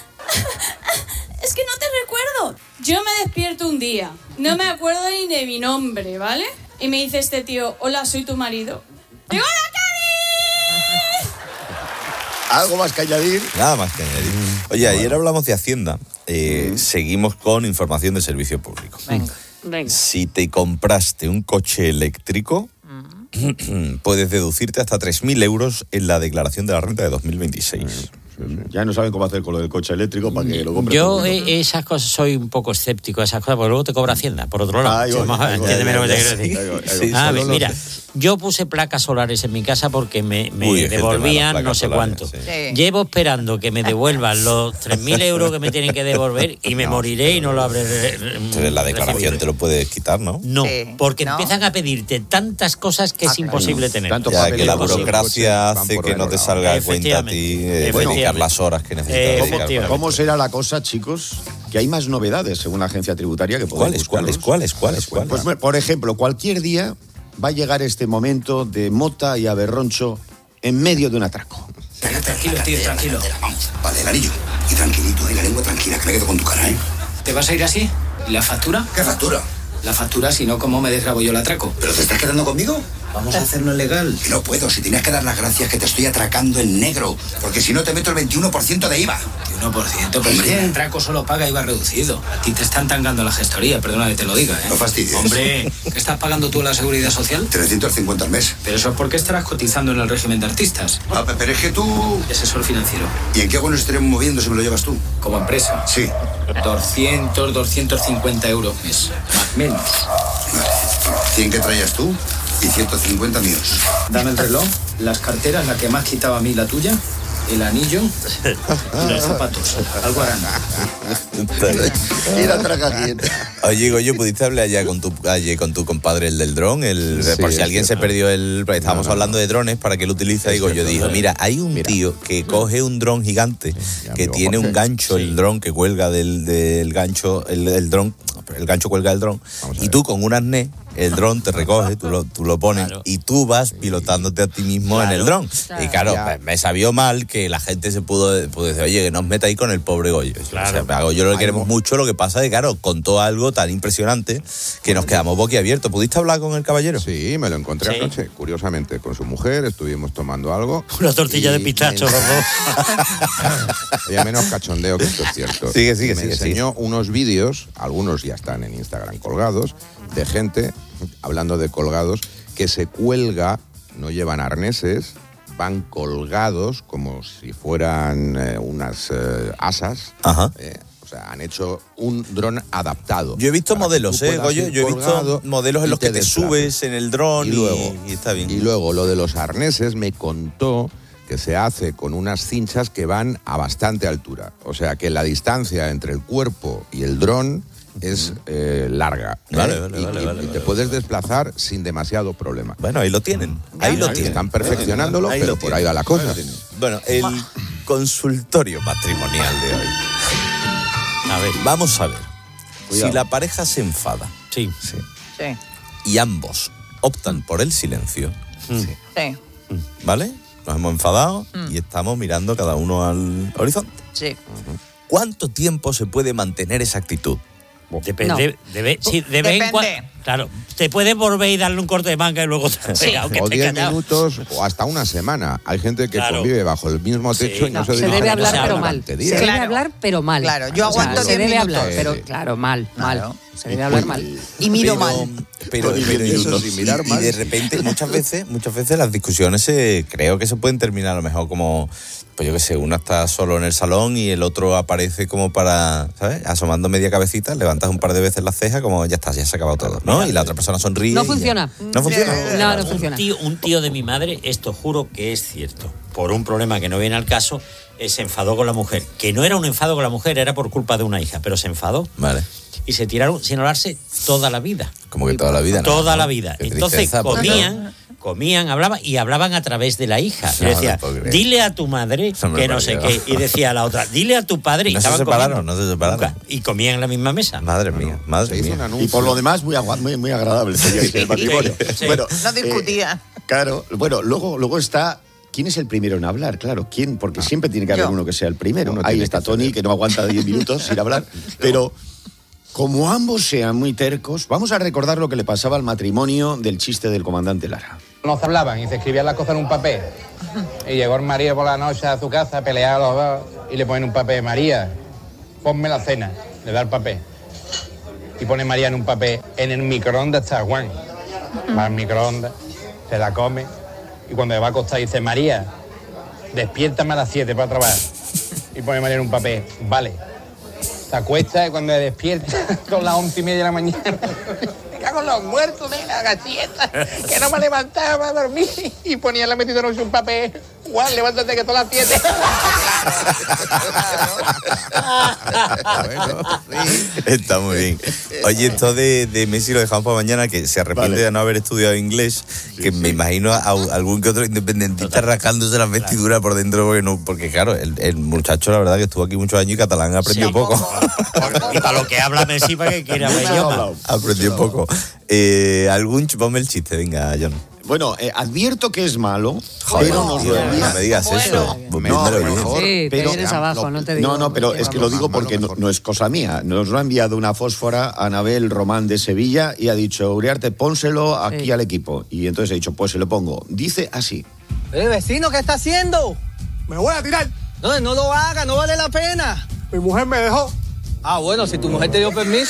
S13: es que no te recuerdo. Yo me despierto un día, no me acuerdo ni de mi nombre, ¿vale? Y me dice este tío, hola, soy tu marido. Digo, ¡hola, Cari!
S10: ¿Algo más que añadir?
S4: Nada más que añadir. Oye, ayer hablamos de Hacienda. Eh, seguimos con información de servicio público.
S9: Venga.
S11: Venga.
S4: Si te compraste un coche eléctrico, puedes deducirte hasta tres mil euros en la declaración de la renta de dos mil veintiséis.
S10: Ya no saben cómo hacer con lo del coche eléctrico para que lo compre.
S5: Yo
S10: todo el mundo.
S5: eh, esas cosas soy un poco escéptico a esas cosas, porque luego te cobra Hacienda, por otro lado.
S10: Ahí voy,
S5: Vamos,
S10: ahí voy,
S5: entiéndeme
S10: ahí
S5: lo que te
S10: voy,
S5: quiero decir.
S10: ahí voy, ahí
S4: voy.
S5: A
S4: Sí,
S5: ver,
S4: solo
S5: mira,
S4: los-
S5: yo puse placas solares en mi casa porque me, me
S4: Uy, es el tema de las
S5: devolvían
S4: placas
S5: no sé
S4: solares,
S5: cuánto.
S4: sí.
S9: Sí.
S5: Llevo esperando que me devuelvan los tres mil euros que me tienen que devolver y me moriré y no lo habré re- re-
S4: Entonces, la declaración
S5: recibido.
S4: te lo puedes quitar, ¿no?
S5: No,
S9: Sí,
S5: porque
S9: ¿no?
S5: empiezan a pedirte tantas cosas que es imposible tener.
S10: Tanto
S4: Ya
S10: papel
S4: que la
S10: y cosas.
S4: burocracia
S6: Van
S4: hace
S6: por
S4: que no te
S6: otro lado.
S4: salga a cuenta a ti eh,
S5: Efectivamente.
S4: dedicar las horas que necesitas
S5: Eh,
S4: dedicar.
S5: efectivamente.
S10: ¿Cómo será la cosa, chicos? Que hay más novedades según la agencia tributaria que podéis
S4: ¿Cuáles, cuáles, cuáles, cuáles, cuáles?
S10: Pues, bueno, por ejemplo, cualquier día va a llegar este momento de mota y aberroncho en medio de un atraco.
S16: Tranquilo, tío, tranquilo.
S14: Vamos, vale, el anillo. Y tranquilito, y la lengua tranquila, que me quedo con tu cara, ¿eh?
S16: ¿Te vas a ir así? ¿Y la factura?
S14: ¿Qué factura?
S16: La factura, si no, ¿cómo me desgrabo yo el atraco?
S14: ¿Pero te estás quedando conmigo?
S16: Vamos a hacerlo legal.
S14: Que no puedo, si tenías que dar las gracias que te estoy atracando en negro, porque si no te meto el veintiuno por ciento de I V A.
S16: uno por ciento, pero
S14: Hombre.
S16: el atraco solo paga I V A reducido. A ti te están tangando la gestoría, perdona que te lo diga, ¿eh?
S14: No fastidies.
S16: Hombre, ¿qué estás pagando tú a la Seguridad Social?
S14: trescientos cincuenta al mes.
S16: Pero eso es porque estarás cotizando en el régimen de artistas.
S14: Ah, pero es que tú...
S16: Asesor financiero.
S14: ¿Y en qué bueno estaremos moviendo si me lo llevas tú?
S16: Como empresa.
S14: Sí.
S16: doscientos, doscientos cincuenta euros mes. Más menos.
S14: cien que traías tú y ciento cincuenta míos.
S16: Dame el reloj, las carteras, la que más quitaba a mí, la tuya, el anillo y los zapatos. Algo harán.
S10: Ir a tragar bien.
S4: Oye, Goyo, ¿pudiste hablar ya con tu, ayer con tu compadre, el del dron? El,
S6: Sí,
S4: por si
S6: es
S4: alguien se
S6: cierto.
S4: perdió el... porque Estábamos
S6: No, no,
S4: hablando
S6: no.
S4: de drones para que lo utilice. Y
S6: Es
S4: Goyo
S6: cierto,
S4: dijo,
S6: no.
S4: mira, hay un
S6: Mira.
S4: tío que coge un dron gigante que
S6: amigo
S4: tiene
S6: Jorge.
S4: un gancho, el dron que cuelga del, del gancho, el, el dron, el gancho cuelga del dron,
S6: Vamos a
S4: y
S6: ver.
S4: tú con un arnés, el dron te recoge, tú lo, tú lo pones
S5: Claro.
S4: y tú vas pilotándote a ti mismo en el dron. Y claro,
S6: Ya.
S4: pues, me sabió mal que la gente se pudo, pudo decir, oye, que nos meta ahí con el pobre Goyo.
S5: Claro.
S4: O sea, a Goyo lo
S6: Ay,
S4: queremos
S6: mo-
S4: mucho, lo que pasa es que, claro, contó algo tan impresionante que nos quedamos boquiabiertos. ¿Pudiste hablar con el caballero?
S6: Sí, me lo encontré
S5: Sí.
S6: anoche, curiosamente, con su mujer, estuvimos tomando algo.
S5: Una tortilla
S6: y
S5: de pistacho,
S6: me-
S5: los dos.
S6: Había menos cachondeo que esto es cierto.
S4: Sigue, sigue,
S6: Y me
S4: sigue,
S6: enseñó unos vídeos, algunos ya están en Instagram colgados, de gente, hablando de colgados, que se cuelga, no llevan arneses, van colgados como si fueran eh, unas eh, asas.
S4: Ajá.
S6: Eh, o sea, han hecho un dron adaptado.
S4: Yo he visto modelos, ¿eh, Goyo? Yo he visto modelos en los que te
S6: desplaces.
S4: subes en el dron y,
S6: Y luego,
S4: y está bien.
S6: Y luego lo de los arneses me contó que se hace con unas cinchas que van a bastante altura. O sea, que la distancia entre el cuerpo y el dron es eh, larga. ¿eh?
S4: Vale, vale,
S6: y,
S4: vale,
S6: y-
S4: vale,
S6: y
S4: vale,
S6: te puedes desplazar sin demasiado problema.
S4: Bueno, ahí lo tienen. Ahí lo tienen.
S6: Están perfeccionándolo,
S4: Ahí
S6: pero
S4: lo
S6: por
S4: tienen.
S6: ahí va la cosa.
S4: Bueno, el consultorio matrimonial de hoy. A ver, vamos a ver.
S10: Cuidado.
S4: Si la pareja se enfada
S5: Sí.
S9: Sí.
S4: y ambos optan por el silencio,
S9: Sí.
S4: ¿vale? Nos hemos enfadado
S9: Mm.
S4: y estamos mirando cada uno al horizonte.
S9: Sí.
S4: ¿Cuánto tiempo se puede mantener esa actitud?
S5: Depende, debe, sí, de vez en cuando.
S9: Depende.
S5: Claro, te puedes volver y darle un corte de manga y luego te has
S9: Sí.
S5: pegado, que
S6: O
S5: te
S6: diez
S5: callado.
S6: minutos o hasta una semana. Hay gente que
S5: Claro.
S6: convive bajo el mismo techo
S5: Sí.
S6: y no,
S11: No,
S6: se,
S11: se
S6: dirige
S11: debe
S6: a
S11: hablar,
S6: nada
S11: pero
S6: durante
S11: mal.
S6: días.
S11: Se debe
S9: Claro.
S11: hablar, pero mal.
S9: Claro, yo
S11: O sea,
S9: aguanto
S11: se
S9: diez
S11: debe
S9: minutos.
S11: hablar, pero
S6: Sí.
S11: claro, mal, mal.
S9: Claro.
S11: Se debe hablar mal.
S9: Y miro
S4: Pero-
S9: mal.
S4: Pero,
S10: Con
S4: pero
S10: diez
S4: y-
S10: minutos.
S4: y,
S6: sin mirar
S4: y
S6: mal.
S4: de repente muchas veces, muchas veces las discusiones se, creo que se pueden terminar a lo mejor como, pues yo qué sé, uno está solo en el salón y el otro aparece como para, ¿sabes? Asomando media cabecita, levantas un par de veces la ceja como ya está, ya se ha acabado todo, ¿no? Y la otra persona sonríe.
S11: No
S4: y ya.
S11: funciona.
S4: No funciona.
S11: No, no
S5: Un
S11: funciona.
S5: tío, un tío de mi madre, esto juro que es cierto, por un problema que no viene al caso, eh, se enfadó con la mujer. Que no era un enfado con la mujer, era por culpa de una hija, pero se enfadó.
S4: Vale.
S5: Y se tiraron sin hablarse toda la vida.
S4: Como que toda la vida. ¿no?
S5: Toda
S4: ¿no?
S5: la vida.
S4: Qué
S5: Entonces
S4: tristeza, porque-
S5: comían, comían, hablaban y hablaban a través de la hija. Y
S4: No,
S5: decía,
S4: no puedo creer.
S5: dile a tu madre
S4: Hombre,
S5: que no
S4: por
S5: sé
S4: Dios.
S5: qué. Y decía la otra, dile a tu padre. Y
S4: No se
S5: estaban
S4: separaron,
S5: comiendo.
S4: no se separaron.
S5: Nunca. Y comían en la misma mesa.
S4: Madre mía, madre
S6: Se hizo un
S4: mía.
S6: anuncio.
S10: Y por lo demás, muy, agua- muy, muy agradable sería ese el matrimonio.
S5: Sí.
S10: Bueno,
S9: No discutían.
S10: eh, claro, bueno, luego, luego está. ¿Quién es el primero en hablar? Claro, ¿quién? Porque siempre tiene que haber
S9: Yo.
S10: uno que sea el primero.
S6: Uno
S10: Ahí
S6: tiene
S10: está
S6: que
S10: Tony,
S6: ceder.
S10: que no aguanta diez minutos sin hablar. Pero como ambos sean muy tercos, vamos a recordar lo que le pasaba al matrimonio del chiste del comandante Lara.
S17: No se hablaban y se escribían las cosas en un papel. Y llegó el marido por la noche a su casa, peleaba los dos y le ponen un papel. María, ponme la cena, le da el papel. Y pone María en un papel. En el microondas está Juan. Va al microondas, se la come y cuando le va a acostar dice, María, despiértame a las siete para trabajar. Y pone María en un papel, vale. Se acuesta y cuando se despierta son las once y media de la mañana. Me cago en los muertos de la galleta, que no me levantaba para dormir. Y ponía la metida en un papel. Juan, levántate que son las siete.
S6: Bueno, sí.
S4: Está muy bien. Oye, esto de, de Messi lo dejamos para mañana, que se arrepiente
S10: Vale.
S4: de no haber estudiado inglés, que me imagino a, a algún que otro independentista rascándose las vestiduras por dentro, porque, no, porque claro, el, el muchacho la verdad que estuvo aquí muchos años y catalán aprendió
S5: Sí.
S4: poco.
S5: Y para lo que habla Messi, para que quiera ver idioma.
S4: aprendió poco. Eh, algún, ponme el chiste, venga, John.
S10: Bueno, eh, advierto que es malo,
S4: Joder,
S10: pero nos
S4: tío,
S10: lo envía.
S4: no me digas eso. Pues
S10: No,
S4: véndelo
S10: por
S4: bien.
S10: favor,
S11: Sí, te
S10: pero-
S11: vienes abajo, no te digo.
S10: No, no, pero es que lo digo porque no, no es cosa mía. Nos lo ha enviado una fósfora Anabel Román de Sevilla y ha dicho, Uriarte, pónselo aquí
S11: Sí.
S10: al equipo. Y entonces he dicho, pues se lo pongo. Dice así.
S18: Eh, vecino, ¿qué está haciendo? Me voy a tirar. No, no lo haga, no vale la pena. Mi mujer me dejó. Ah, bueno, si tu mujer te dio permiso.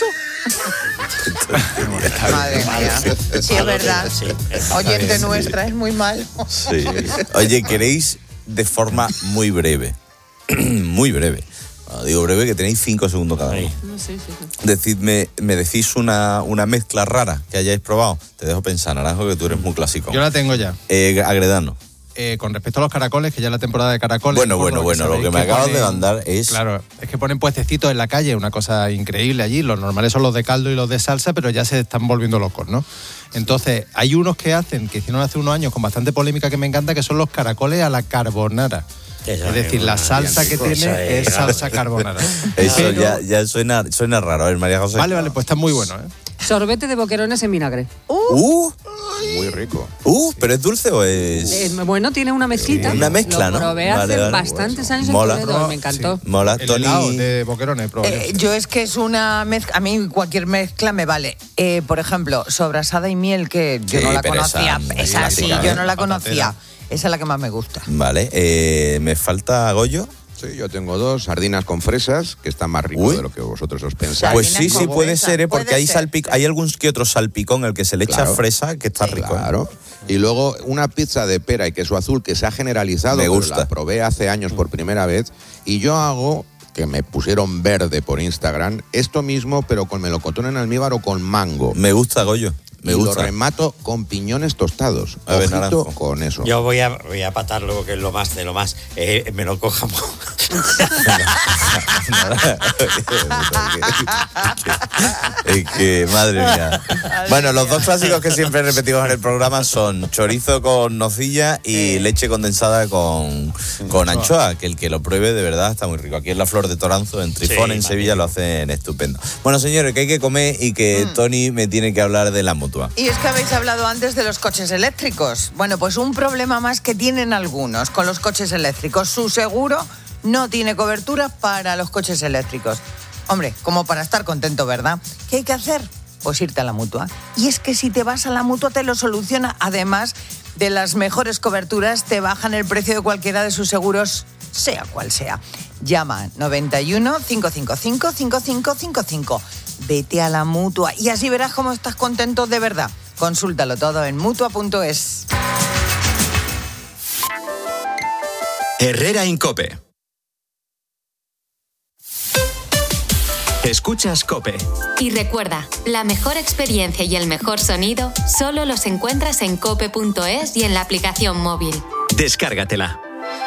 S9: Madre mía. Sí, es verdad.
S5: Sí,
S9: Oyente nuestra, es muy mal.
S4: Sí. Oye, ¿queréis de forma muy breve? muy breve. Bueno, digo breve que tenéis cinco segundos cada uno. Decidme, me decís una, una mezcla rara que hayáis probado. Te dejo pensar, Naranjo, que tú eres muy clásico.
S7: Yo la tengo ya.
S4: Eh, Agredano.
S7: Eh, con respecto a los caracoles, que ya es la temporada de caracoles.
S4: Bueno,
S7: pues,
S4: bueno, bueno, lo
S7: sabéis
S4: que me acabas de
S7: ponen-
S4: mandar es...
S7: Claro, es que ponen puestecitos en la calle, una cosa increíble allí. Los normales son los de caldo y los de salsa, pero ya se están volviendo locos, ¿no? Entonces, hay unos que hacen, que hicieron hace unos años con bastante polémica que me encanta, que son los caracoles a la carbonara.
S5: Eso
S7: Es decir, la
S5: una-
S7: salsa
S5: bien
S7: que
S5: rico,
S7: tiene
S5: eso
S7: es
S5: es,
S7: salsa carbonara.
S4: Eso
S7: Pero-
S4: ya, ya suena, suena raro. A ver, María José.
S7: Vale, vale, pues está muy bueno, ¿eh?
S11: Sorbete de boquerones en vinagre.
S4: Uh,
S6: Muy rico.
S4: uh, ¿pero es dulce o es...?
S11: Eh, bueno, tiene una mezclita.
S4: Una mezcla,
S11: Lo
S4: ¿no?
S11: probé
S4: Vale,
S11: hace
S4: vale.
S11: bastantes años
S4: Mola.
S11: en Toledo, me encantó.
S4: Mola,
S7: El
S4: Tony.
S7: helado de boquerones, probé.
S9: Eh, yo es que es una mezcla, a mí cualquier mezcla me vale. Eh, por ejemplo, sobrasada y miel, que yo
S4: Sí,
S9: no la
S4: pero
S9: conocía.
S4: esa-
S9: Esa, sí,
S4: clásica,
S9: yo
S4: ¿eh?
S9: no la
S7: Patatera.
S9: conocía. Esa es la que más me gusta.
S4: Vale, eh, me falta Goyo.
S6: Sí, yo tengo dos, sardinas con fresas, que están más ricos
S4: Uy.
S6: de lo que vosotros os pensáis.
S4: Pues sí, sí, puede ser, ¿eh? Porque
S6: Puede
S4: hay,
S6: ser.
S4: salpic- hay algún que otro salpicón el que se le echa
S6: Claro.
S4: fresa que está rico. ¿eh?
S6: Claro. Y luego una pizza de pera y queso azul que se ha generalizado.
S4: Me
S6: pero
S4: gusta.
S6: La probé hace años por primera vez. Y yo hago, que me pusieron verde por Instagram, esto mismo, pero con melocotón en almíbar o con mango.
S4: Me gusta, Goyo. Me
S6: y
S4: gusta.
S6: lo remato con piñones tostados.
S4: A ver,
S6: Ojito
S4: naranjo.
S6: con eso.
S5: Yo voy a, voy a patar luego, que es lo más de lo más. Eh, me lo cojamos.
S4: Es que, madre mía. Bueno, los dos clásicos que siempre repetimos en el programa son chorizo con nocilla y leche condensada con, con anchoa, que el que lo pruebe de verdad está muy rico. Aquí en la Flor de Toranzo, en Trifón,
S5: Sí,
S4: en Sevilla, lo hacen estupendo. Bueno, señores, que hay que comer y que Tony me tiene que hablar de la Mutua.
S9: Y es que habéis hablado antes de los coches eléctricos. Bueno, pues un problema más que tienen algunos con los coches eléctricos. Su seguro no tiene cobertura para los coches eléctricos. Hombre, como para estar contento, ¿verdad? ¿Qué hay que hacer? Pues irte a la Mutua. Y es que si te vas a la Mutua te lo soluciona. Además de las mejores coberturas, te bajan el precio de cualquiera de sus seguros, sea cual sea. Llama noventa y uno, cinco cinco cinco, cinco cinco cinco cinco. Vete a la Mutua y así verás cómo estás contento de verdad. Consúltalo todo en mutua punto es.
S2: Herrera Incope. Escuchas Cope.
S3: Y recuerda, la mejor experiencia y el mejor sonido solo los encuentras en cope punto es y en la aplicación móvil.
S2: Descárgatela.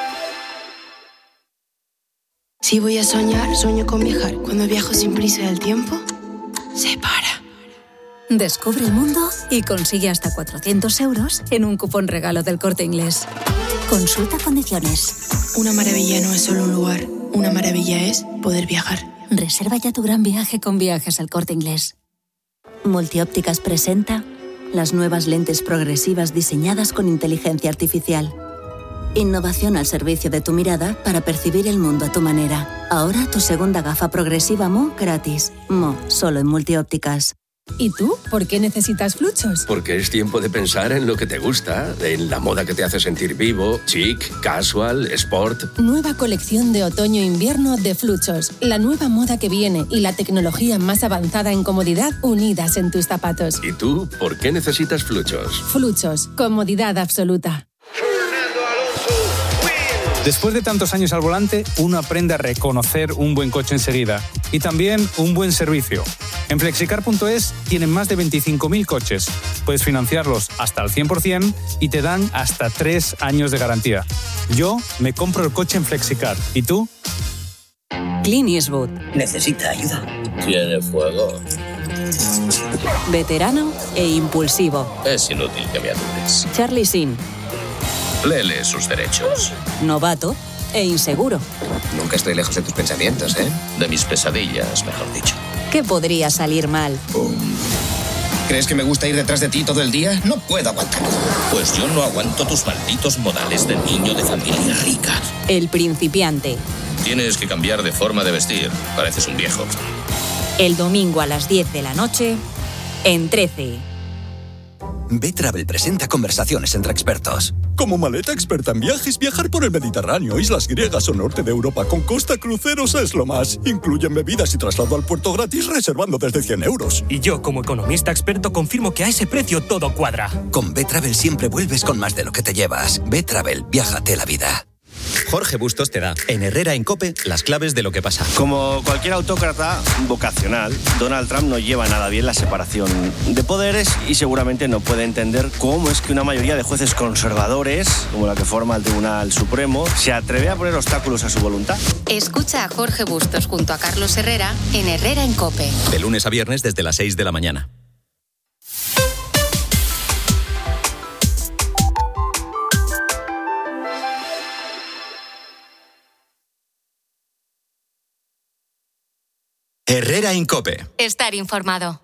S19: Si voy a soñar, sueño con viajar. Cuando viajo sin prisa del tiempo, se para.
S20: Descubre el mundo y consigue hasta cuatrocientos euros en un cupón regalo del Corte Inglés. Consulta condiciones.
S19: Una maravilla no es solo un lugar. Una maravilla es poder viajar.
S20: Reserva ya tu gran viaje con Viajes al Corte Inglés.
S26: Multiópticas presenta las nuevas lentes progresivas diseñadas con inteligencia artificial. Innovación al servicio de tu mirada para percibir el mundo a tu manera. Ahora tu segunda gafa progresiva M O gratis. M O, solo en Multiópticas.
S20: ¿Y tú? ¿Por qué necesitas Fluchos?
S21: Porque es tiempo de pensar en lo que te gusta, en la moda que te hace sentir vivo, chic, casual, sport.
S20: Nueva colección de otoño-invierno de Fluchos. La nueva moda que viene y la tecnología más avanzada en comodidad unidas en tus zapatos.
S21: ¿Y tú, por qué necesitas Fluchos?
S20: Fluchos. Comodidad absoluta.
S22: Después de tantos años al volante, uno aprende a reconocer un buen coche enseguida y también un buen servicio. En flexicar punto es tienen más de veinticinco mil coches. Puedes financiarlos hasta al cien por ciento y te dan hasta tres años de garantía. Yo me compro el coche en Flexicar. ¿Y tú?
S23: Clint Eastwood.
S24: Necesita ayuda. Tiene fuego.
S23: Veterano e impulsivo.
S24: Es inútil que me ayudes.
S23: Charlie Sheen.
S24: Léele sus derechos.
S23: Novato e inseguro.
S24: Nunca estoy lejos de tus pensamientos, ¿eh? De mis pesadillas, mejor dicho.
S23: ¿Qué podría salir mal?
S24: ¿Crees que me gusta ir detrás de ti todo el día? No puedo aguantarlo. Pues yo no aguanto tus malditos modales de niño de familia rica.
S23: El principiante.
S24: Tienes que cambiar de forma de vestir. Pareces un viejo.
S23: El domingo a las diez de la noche en trece.
S25: B-Travel presenta conversaciones entre expertos.
S28: Como maleta experta en viajes, viajar por el Mediterráneo, islas griegas o norte de Europa con Costa Cruceros es lo más. Incluyen bebidas y traslado al puerto gratis reservando desde cien euros.
S29: Y yo, como economista experto, confirmo que a ese precio todo cuadra.
S25: Con B-Travel siempre vuelves con más de lo que te llevas. B-Travel, viájate la vida.
S2: Jorge Bustos te da, en Herrera Incope, las claves de lo que pasa.
S30: Como cualquier autócrata vocacional, Donald Trump no lleva nada bien la separación de poderes y seguramente no puede entender cómo es que una mayoría de jueces conservadores, como la que forma el Tribunal Supremo, se atreve a poner obstáculos a su voluntad.
S3: Escucha a Jorge Bustos junto a Carlos Herrera en Herrera Incope.
S2: De lunes a viernes desde las seis de la mañana. Herrera Incope.
S3: Estar informado.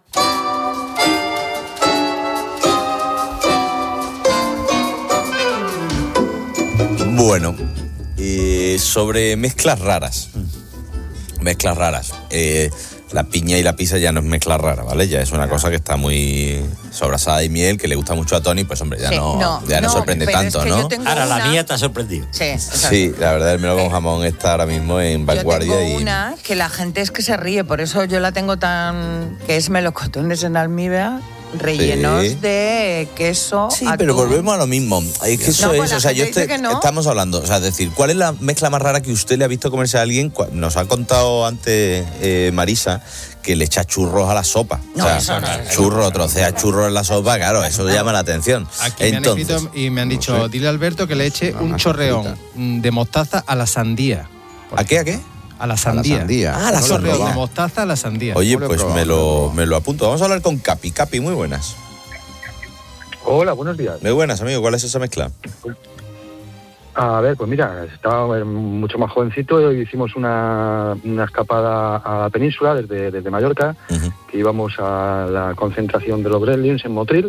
S4: Bueno, eh, sobre mezclas raras. Mezclas raras. Eh, la piña y la pizza ya no es mezcla rara, ¿vale? Ya es una cosa que está muy... sobrasada y miel, que le gusta mucho a Tony, pues hombre, ya
S9: Sí,
S4: no,
S9: no,
S4: ya no,
S9: no,
S4: sorprende
S9: pero es
S4: tanto,
S9: que
S4: ¿no?
S9: yo tengo
S5: Ahora, la
S9: una-
S5: mía te ha sorprendido.
S9: Sí, exacto.
S4: Sí, la verdad, el melón con jamón está ahora mismo en
S9: Yo
S4: vanguardia
S9: tengo
S4: y...
S9: una que la gente es que se ríe, por eso yo la tengo tan... que es melocotones en almíbar rellenos
S4: Sí.
S9: de queso,
S4: Sí,
S9: atún.
S4: pero volvemos a lo mismo. Es que eso
S9: No, pues
S4: es,
S9: la
S4: o sea, yo
S9: gente
S4: estoy-
S9: dice que no.
S4: estamos hablando, o sea, es decir, ¿cuál es la mezcla más rara que usted le ha visto comerse a alguien? Cua- Nos ha contado antes eh, Marisa que le echa churros a la sopa.
S9: No,
S4: o sea,
S9: eso no.
S4: churros, trocea churros en la sopa, claro, eso llama la atención.
S7: Aquí me han
S4: Entonces,
S7: escrito y me han dicho,
S4: no sé.
S7: dile a Alberto que le eche
S6: La
S7: un
S6: masa
S7: chorreón mm, de mostaza a la sandía.
S4: ¿A qué, a qué?
S7: A la sandía.
S6: sandía.
S4: Ah, la
S7: un chorreón
S4: sandía.
S7: de mostaza a la sandía.
S4: Oye,
S6: No lo he
S4: pues
S6: probado,
S4: me
S6: no lo he
S4: lo,
S6: probado.
S4: me lo apunto. Vamos a hablar con Capi. Capi, muy buenas.
S1: Hola, buenos días.
S4: Muy buenas, amigo. ¿Cuál es esa mezcla?
S1: A ver, pues mira, estaba mucho más jovencito y hicimos una, una escapada a la península desde, desde Mallorca, que íbamos a la concentración de los Gremlins en Motril.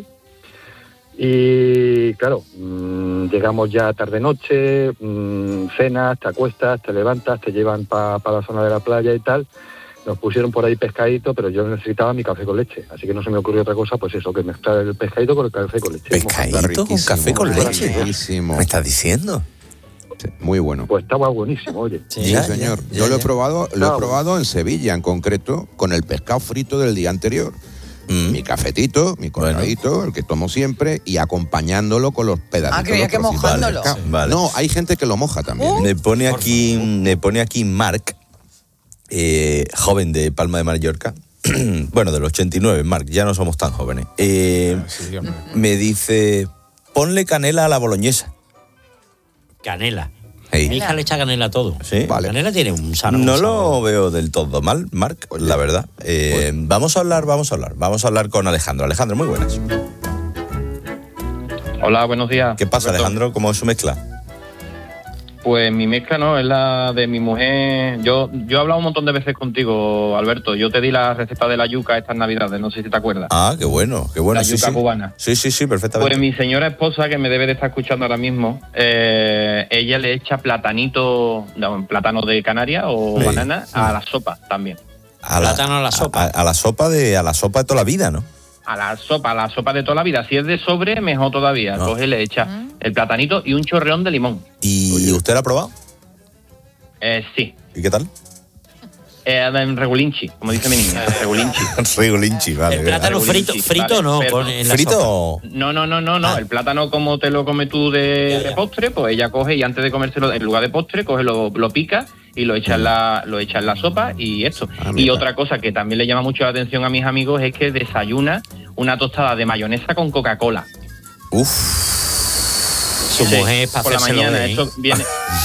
S1: Y claro, mmm, llegamos ya tarde-noche, mmm, cenas, te acuestas, te levantas, te llevan para pa la zona de la playa y tal. Nos pusieron por ahí pescadito, pero yo necesitaba mi café con leche. Así que no se me ocurrió otra cosa, pues eso, que mezclar el pescadito con el café con leche.
S4: ¿Pescadito con café con leche?
S6: Riquísimo.
S4: ¿Me estás diciendo?
S6: Sí, muy bueno.
S1: Pues estaba buenísimo, oye.
S6: Sí,
S4: Ya,
S6: señor.
S4: ya,
S6: Yo
S4: ya,
S6: lo he
S4: ya.
S6: probado, lo
S1: Claro.
S6: he probado en Sevilla en concreto, con el pescado frito del día anterior.
S4: Mm.
S6: Mi cafetito, mi cortadito, el que tomo siempre, y acompañándolo con los pedacitos.
S9: Ah, creía
S6: los
S9: que
S6: trocitos
S9: mojándolo.
S6: de pescado.
S4: Sí, vale.
S6: No, hay gente que lo moja también.
S4: Me pone aquí, me pone aquí Marc, eh, joven de Palma de Mallorca. Bueno, del ochenta y nueve, Marc, ya no somos tan jóvenes. Eh,
S7: Sí, hombre.
S4: me dice, ponle canela a la boloñesa.
S5: Canela.
S4: Hey.
S5: Mi hija le echa canela a todo.
S4: Sí.
S6: Vale.
S5: Canela tiene un sano.
S4: No
S5: un
S4: lo
S5: sabor.
S4: veo del todo mal, Marc, la verdad. Eh, vamos a hablar, vamos a hablar. Vamos a hablar con Alejandro. Alejandro, muy buenas.
S8: Hola, buenos días.
S4: ¿Qué pasa,
S8: Alberto.
S4: Alejandro? ¿Cómo es su mezcla?
S8: Pues mi mezcla no, es la de mi mujer. Yo yo he hablado un montón de veces contigo, Alberto. Yo te di la receta de la yuca estas navidades, no sé si te acuerdas.
S4: Ah, qué bueno, qué bueno.
S8: La
S4: sí,
S8: yuca
S4: sí.
S8: cubana.
S4: Sí, sí, sí, perfectamente.
S8: Pues mi señora esposa, que me debe de estar escuchando ahora mismo, eh, ella le echa platanito, no, plátano de Canarias o
S4: Sí.
S8: banana a la sopa también.
S4: a la,
S5: plátano a la sopa.
S4: A, a la sopa de a la sopa de toda la vida, ¿no?
S8: A la sopa, a la sopa de toda la vida. Si es de sobre, mejor todavía.
S4: No.
S8: Coge y le echa el platanito y un chorreón de limón.
S4: ¿Y usted lo ha probado?
S8: Eh, sí.
S4: ¿Y qué tal?
S8: Eh, en regulinchi, como dice mi niña, regulinchi.
S4: Regulinchi, vale.
S5: El plátano
S8: Regulinchi,
S5: frito, frito
S8: vale,
S5: no,
S8: pero-
S5: con, en la
S4: ¿Frito
S5: sopa.
S4: o...?
S8: No, no, no, no, no.
S5: Ah.
S8: El plátano como te lo comes tú de,
S5: Ya, ya.
S8: de postre, pues ella coge y antes de comérselo, en lugar de postre, coge lo, lo pica y lo echa, en la, lo echa en la sopa y esto.
S6: Ah,
S8: y
S6: mira.
S8: otra cosa que también le llama mucho la atención a mis amigos es que desayuna una tostada de mayonesa con Coca-Cola.
S4: Uf.
S5: Su
S8: Sí,
S5: mujer es para
S8: por la
S5: hacérselo
S8: mañana.
S5: ver, ¿eh?
S8: Eso viene,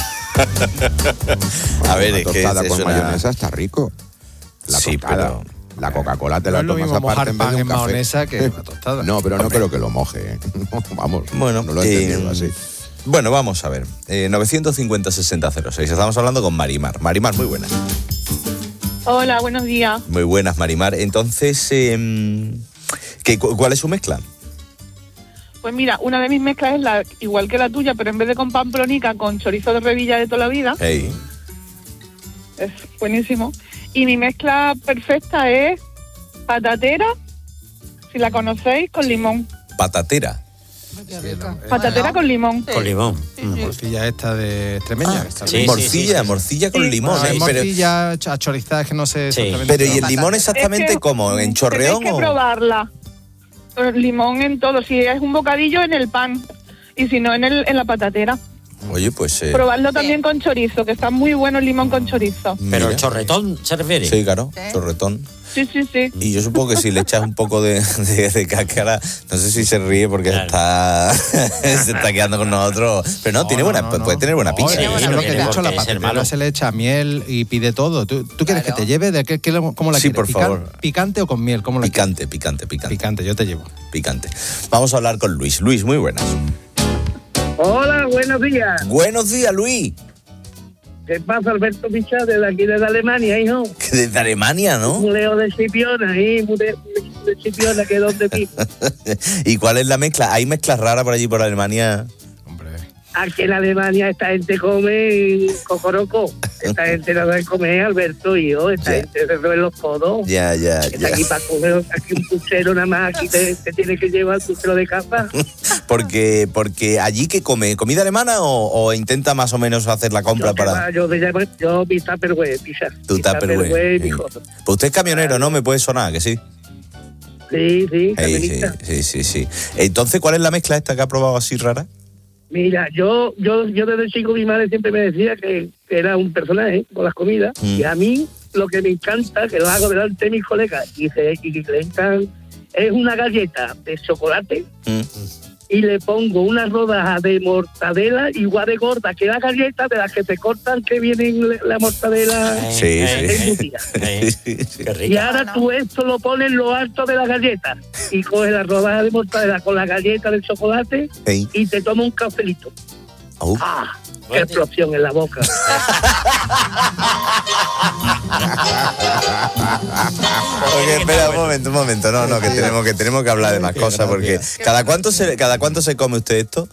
S4: A ver,
S6: Una
S4: es que
S6: tostada
S4: es
S6: con
S4: una-
S6: mayonesa está rico. La
S4: Sí,
S6: tostada.
S4: pero-
S6: La Coca-Cola te
S7: No
S6: la
S7: es lo
S6: tomas
S7: mismo
S6: aparte
S7: mojar
S6: en vez
S7: pan
S6: de
S7: en
S6: un café.
S7: mayonesa que una tostada.
S6: No, pero no
S4: Hombre.
S6: creo que lo moje. ¿eh? Vamos,
S4: Bueno,
S6: no lo he
S4: eh,
S6: entendido así.
S4: Bueno, vamos a ver. Eh, novecientos cincuenta sesenta cero seis. Estamos hablando con Marimar. Marimar, muy buenas.
S10: Hola, buenos días.
S4: Muy buenas, Marimar. Entonces, eh, ¿qué, cu- ¿cuál es su mezcla?
S10: Pues mira, una de mis mezclas es la igual que la tuya, pero en vez de con pamplonica, con chorizo de revilla de toda la vida.
S4: Hey.
S10: Es buenísimo. Y mi mezcla perfecta es patatera, si la conocéis, con limón.
S4: Patatera.
S10: Patatera con limón.
S5: Con limón.
S7: Morcilla esta de extremeña. que está
S5: sí,
S7: bien.
S4: morcilla, morcilla con
S10: Sí.
S4: limón.
S7: Bueno,
S4: eh,
S7: es
S4: pero,
S7: morcilla ch- chorizada, es que no sé
S5: Sí.
S7: exactamente.
S4: pero ¿y el limón exactamente
S10: Es que
S4: cómo? ¿En chorreón
S10: Tenéis que
S4: o...?
S10: probarla. Eh, Limón en todo. Si es un bocadillo, en el pan. Y si no, en, el, en la patatera.
S4: Oye, pues... Eh,
S10: Probarlo también con chorizo, que está muy bueno el limón con chorizo.
S5: Pero el
S4: mira.
S5: chorretón se refiere.
S4: Sí, claro, chorretón.
S10: Sí, sí, sí.
S4: Y yo supongo que si le echas un poco de, de, de cáscara, no sé si se ríe porque está se está quedando con nosotros. Pero no, tiene buena, puede tener buena pinta.
S7: Oye,
S5: Sí,
S7: es
S5: no
S7: lo que te he
S5: tiene
S7: dicho,
S5: por
S7: la
S5: qué ser
S7: patatera
S5: malo.
S7: se le echa miel y pide todo. ¿Tú, tú quieres que te lleve? ¿De qué, qué lo- ¿Cómo la
S4: Sí,
S7: quieres?
S4: por
S7: ¿Pican-
S4: favor.
S7: ¿Picante o con miel? ¿Cómo la
S4: Picante, picante, picante.
S7: Picante, yo te llevo.
S4: Picante. Vamos a hablar con Luis. Luis, muy buenas.
S12: Hola, buenos días.
S4: Buenos días, Luis.
S12: ¿Qué pasa, Alberto Pichá, desde aquí, desde Alemania, hijo?
S4: Que desde Alemania, ¿no?
S12: Un leo de Chipiona, ahí, un de, de Chipiona, que es donde vivo.
S4: ¿Y cuál es la mezcla? ¿Hay mezclas raras por allí, por Alemania?
S12: aquí en Alemania esta gente come cocoroco. Esta gente no sabe comer, Alberto y yo. Esta
S4: Ya.
S12: gente se ve los codos.
S4: Ya, ya,
S12: Está
S4: ya.
S12: aquí para comer, aquí un puchero nada más, aquí te, te tiene que llevar el puchero de casa.
S4: Porque, porque allí que come, ¿comida alemana o, o intenta más o menos hacer la compra
S12: Yo, que
S4: para
S12: va, yo, yo, yo mi Tupperware, pisa.
S4: tu
S12: Mi
S4: Tupperware?
S12: mi
S4: Sí.
S12: cosa.
S4: Pues usted es camionero, ¿no? Me puede sonar, que sí.
S12: Sí, sí,
S4: Sí, sí,
S12: camionista.
S4: sí, sí, sí. Entonces, ¿cuál es la mezcla esta que ha probado así rara?
S12: Mira, yo, yo, yo desde chico mi madre siempre me decía que, que era un personaje con las comidas.
S4: Mm.
S12: Y a mí lo que me encanta, que lo hago delante de mis colegas y se y que le encan- es una galleta de chocolate
S4: Mm.
S12: y le pongo una rodaja de mortadela igual de gorda que la galleta de las que te cortan que vienen le- la mortadela
S4: Sí, sí.
S12: embutida.
S5: Qué
S12: Y ahora tú esto lo pones en lo alto de la galleta y coges la rodaja de mortadela con la galleta de chocolate
S4: Sí.
S12: y te tomas un cafelito.
S4: Oh.
S12: ¡Ah! ¡Qué explosión en la boca!
S4: Oye, espera un momento, un momento. No, no, que tenemos que, tenemos que hablar de más cosas porque ¿cada cuánto se, cada cuánto se come usted esto?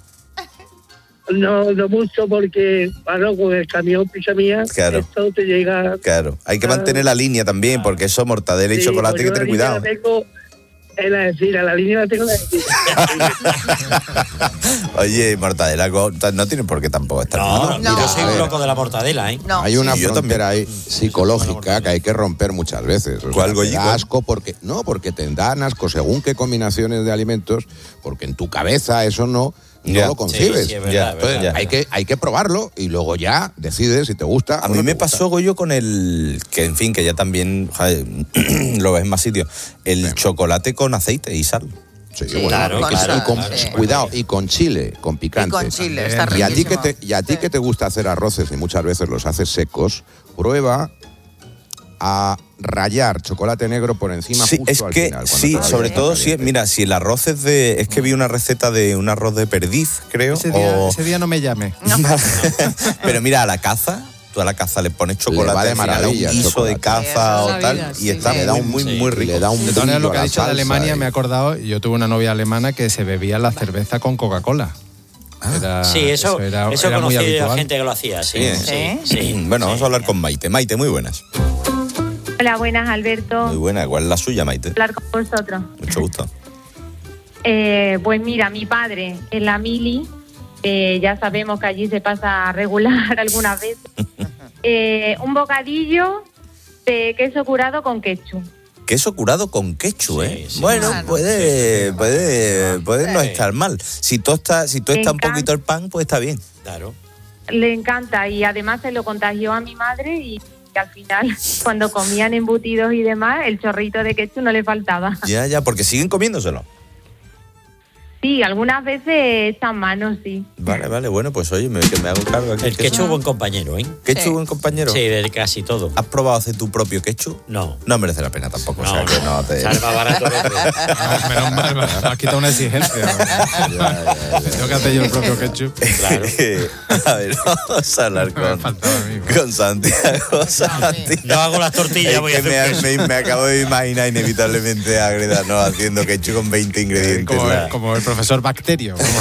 S12: No, no mucho porque, bueno, con el camión pisa mía,
S4: Claro.
S12: esto te llega...
S4: Claro, hay que mantener la línea también porque eso, mortadela y
S12: Sí,
S4: chocolate, hay
S12: pues
S4: que
S12: yo
S4: tener
S12: la línea
S4: cuidado.
S12: La tengo en la vecina, la línea la tengo en la vecina.
S4: Oye, mortadela con- no tiene por qué tampoco estar mal.
S5: No, yo soy un loco de la mortadela, ¿eh?
S6: Hay una
S4: Sí, yo
S6: frontera ahí psicológica que hay que romper muchas veces. O sea,
S4: ¿Cuál,
S6: te
S4: Goyico?
S6: da asco porque no, porque te dan asco según qué combinaciones de alimentos, porque en tu cabeza eso no, no
S4: Ya.
S6: lo concibes.
S4: Sí, sí, es verdad, Ya, es verdad.
S6: Entonces, hay que hay que probarlo y luego ya decides si te gusta.
S4: A mí me pasó, Goyo, con el, que en fin, que ya también joder, lo ves en más sitios, el chocolate con aceite y sal.
S6: Sí, bueno, y que- y con- cuidado, y con chile, con picante.
S9: Y con chile, está
S6: y a ti que
S9: riquísimo.
S6: te, y a ti que te gusta hacer arroces y muchas veces los haces secos, prueba a rallar chocolate negro por encima
S4: Sí,
S6: justo
S4: es
S6: al
S4: que
S6: final. cuando
S4: sí,
S6: todavía
S4: sobre
S6: está
S4: todo si, mira, si el arroz es de, es que vi una receta de un arroz de perdiz, creo,
S7: Ese día,
S4: o-
S7: ese día no me llame.
S4: pero mira, a la caza, tú a la caza le pones chocolate,
S6: va de
S4: al final, a un
S6: maravilla el
S4: guiso de
S6: chocolate.
S4: caza
S6: Sí,
S4: o
S6: esa es la
S4: tal,
S6: vida,
S4: y
S6: sí.
S4: está
S6: Le da
S4: muy,
S6: un-
S4: muy,
S6: sí.
S4: muy rico.
S6: Le da un
S7: De todas maneras, lo
S6: brillo
S7: que
S6: a
S7: ha
S6: la
S7: dicho de
S6: salsa
S7: Alemania
S6: y-
S7: me he acordado, yo tuve una novia alemana que se bebía la cerveza con Coca-Cola. Era-
S5: Sí, eso,
S7: era,
S5: eso
S7: era muy
S5: conocí a
S7: habitual.
S5: gente que lo hacía, sí.
S4: Sí,
S5: Sí, sí.
S4: Bueno, vamos a hablar con Maite. Maite, muy buenas.
S11: Hola, buenas, Alberto.
S4: Muy buena. ¿Cuál es la suya, Maite?
S11: Hablar con vosotros.
S4: Mucho gusto.
S11: Eh, pues mira, mi padre en la mili, eh, ya sabemos que allí se pasa a regular algunas veces, eh, un bocadillo de queso curado con ketchup.
S4: Queso curado con ketchup, ¿eh? Bueno, puede, puede, puede no estar mal. Si tosta, si tosta un
S11: encanta.
S4: poquito el pan, pues está bien.
S5: Claro.
S11: Le encanta y además se lo contagió a mi madre y al final cuando comían embutidos y demás, el chorrito de ketchup no le faltaba.
S4: Ya, ya, porque siguen comiéndoselo.
S11: Sí, algunas veces echan manos, sí.
S4: Vale, vale, bueno, pues oye, me, que me hago cargo aquí.
S5: El ketchup buen compañero, ¿eh?
S4: ¿Ketchup
S11: Sí.
S4: buen compañero?
S5: Sí, de casi todo.
S4: ¿Has probado hacer tu propio ketchup?
S5: No.
S4: No merece la pena tampoco, o sea
S5: No,
S4: que no te...
S5: Sale más barato el otro.
S7: Menos mal, me has quitado una exigencia. Tengo que hacer yo el propio ketchup.
S5: Claro.
S4: A ver, vamos a hablar con, con Santiago. Santiago.
S5: No hago las tortillas,
S4: Es
S5: voy
S4: que
S5: a hacer
S4: me,
S5: un queso.
S4: me, me acabo de imaginar inevitablemente a Greta, ¿no? Haciendo ketchup con veinte ingredientes.
S7: Como,
S4: La-
S7: el, como el profesor Bacterio. como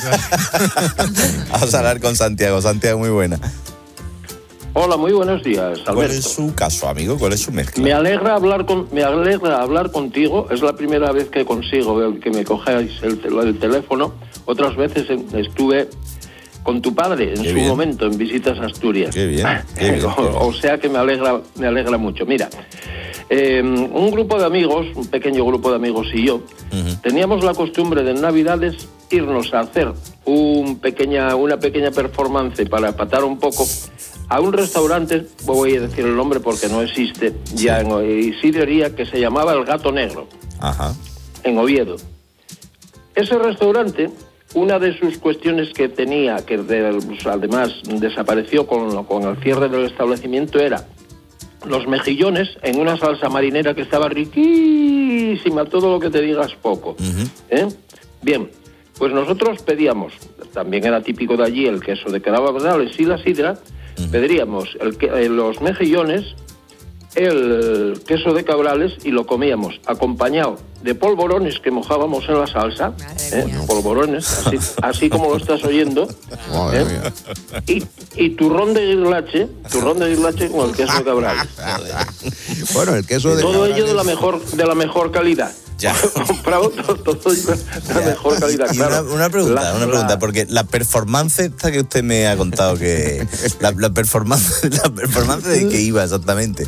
S7: el-
S4: Vamos a hablar con Santiago. Santiago, muy buena.
S13: Hola, muy buenos días,
S4: ¿Cuál
S13: Alberto.
S4: es su caso, amigo? ¿Cuál es su mezcla?
S13: Me alegra hablar con, me alegra hablar contigo. Es la primera vez que consigo que me cojáis el, tel- el teléfono. Otras veces en- estuve con tu padre en
S4: Qué
S13: su
S4: bien.
S13: momento en visitas a Asturias.
S4: Qué bien, qué bien,
S13: o,
S4: qué bien.
S13: o sea que me alegra, me alegra mucho. Mira, eh, un grupo de amigos, un pequeño grupo de amigos y yo, teníamos la costumbre de en Navidades irnos a hacer un pequeña, una pequeña performance para empatar un poco a un restaurante, voy a decir el nombre porque no existe, ya en Isidrería, que se llamaba El Gato Negro,
S4: Ajá.
S13: en Oviedo. Ese restaurante, una de sus cuestiones que tenía, que de- pues, además desapareció con, con el cierre del establecimiento, era los mejillones en una salsa marinera que estaba riquísima, todo lo que te digas poco. ¿Eh? Bien, pues nosotros pedíamos, también era típico de allí el queso de Carabanales y la sidra, pediríamos el que- eh, los mejillones el queso de Cabrales y lo comíamos acompañado de polvorones que mojábamos en la salsa, ¿eh? polvorones, así, así como lo estás oyendo, ¿eh? y, y turrón de guirlache, turrón de guirlache con el queso de Cabrales.
S6: Bueno, el queso de
S13: todo
S6: Cabrales...
S13: ello de la mejor, de la mejor calidad.
S4: Ya.
S13: Comprado todo, todo de la mejor calidad.
S4: Y
S13: Claro.
S4: una, una pregunta,
S13: La-
S4: una pregunta,
S13: la-
S4: porque la performance esta que usted me ha contado que la, la performance, la performance de que iba exactamente.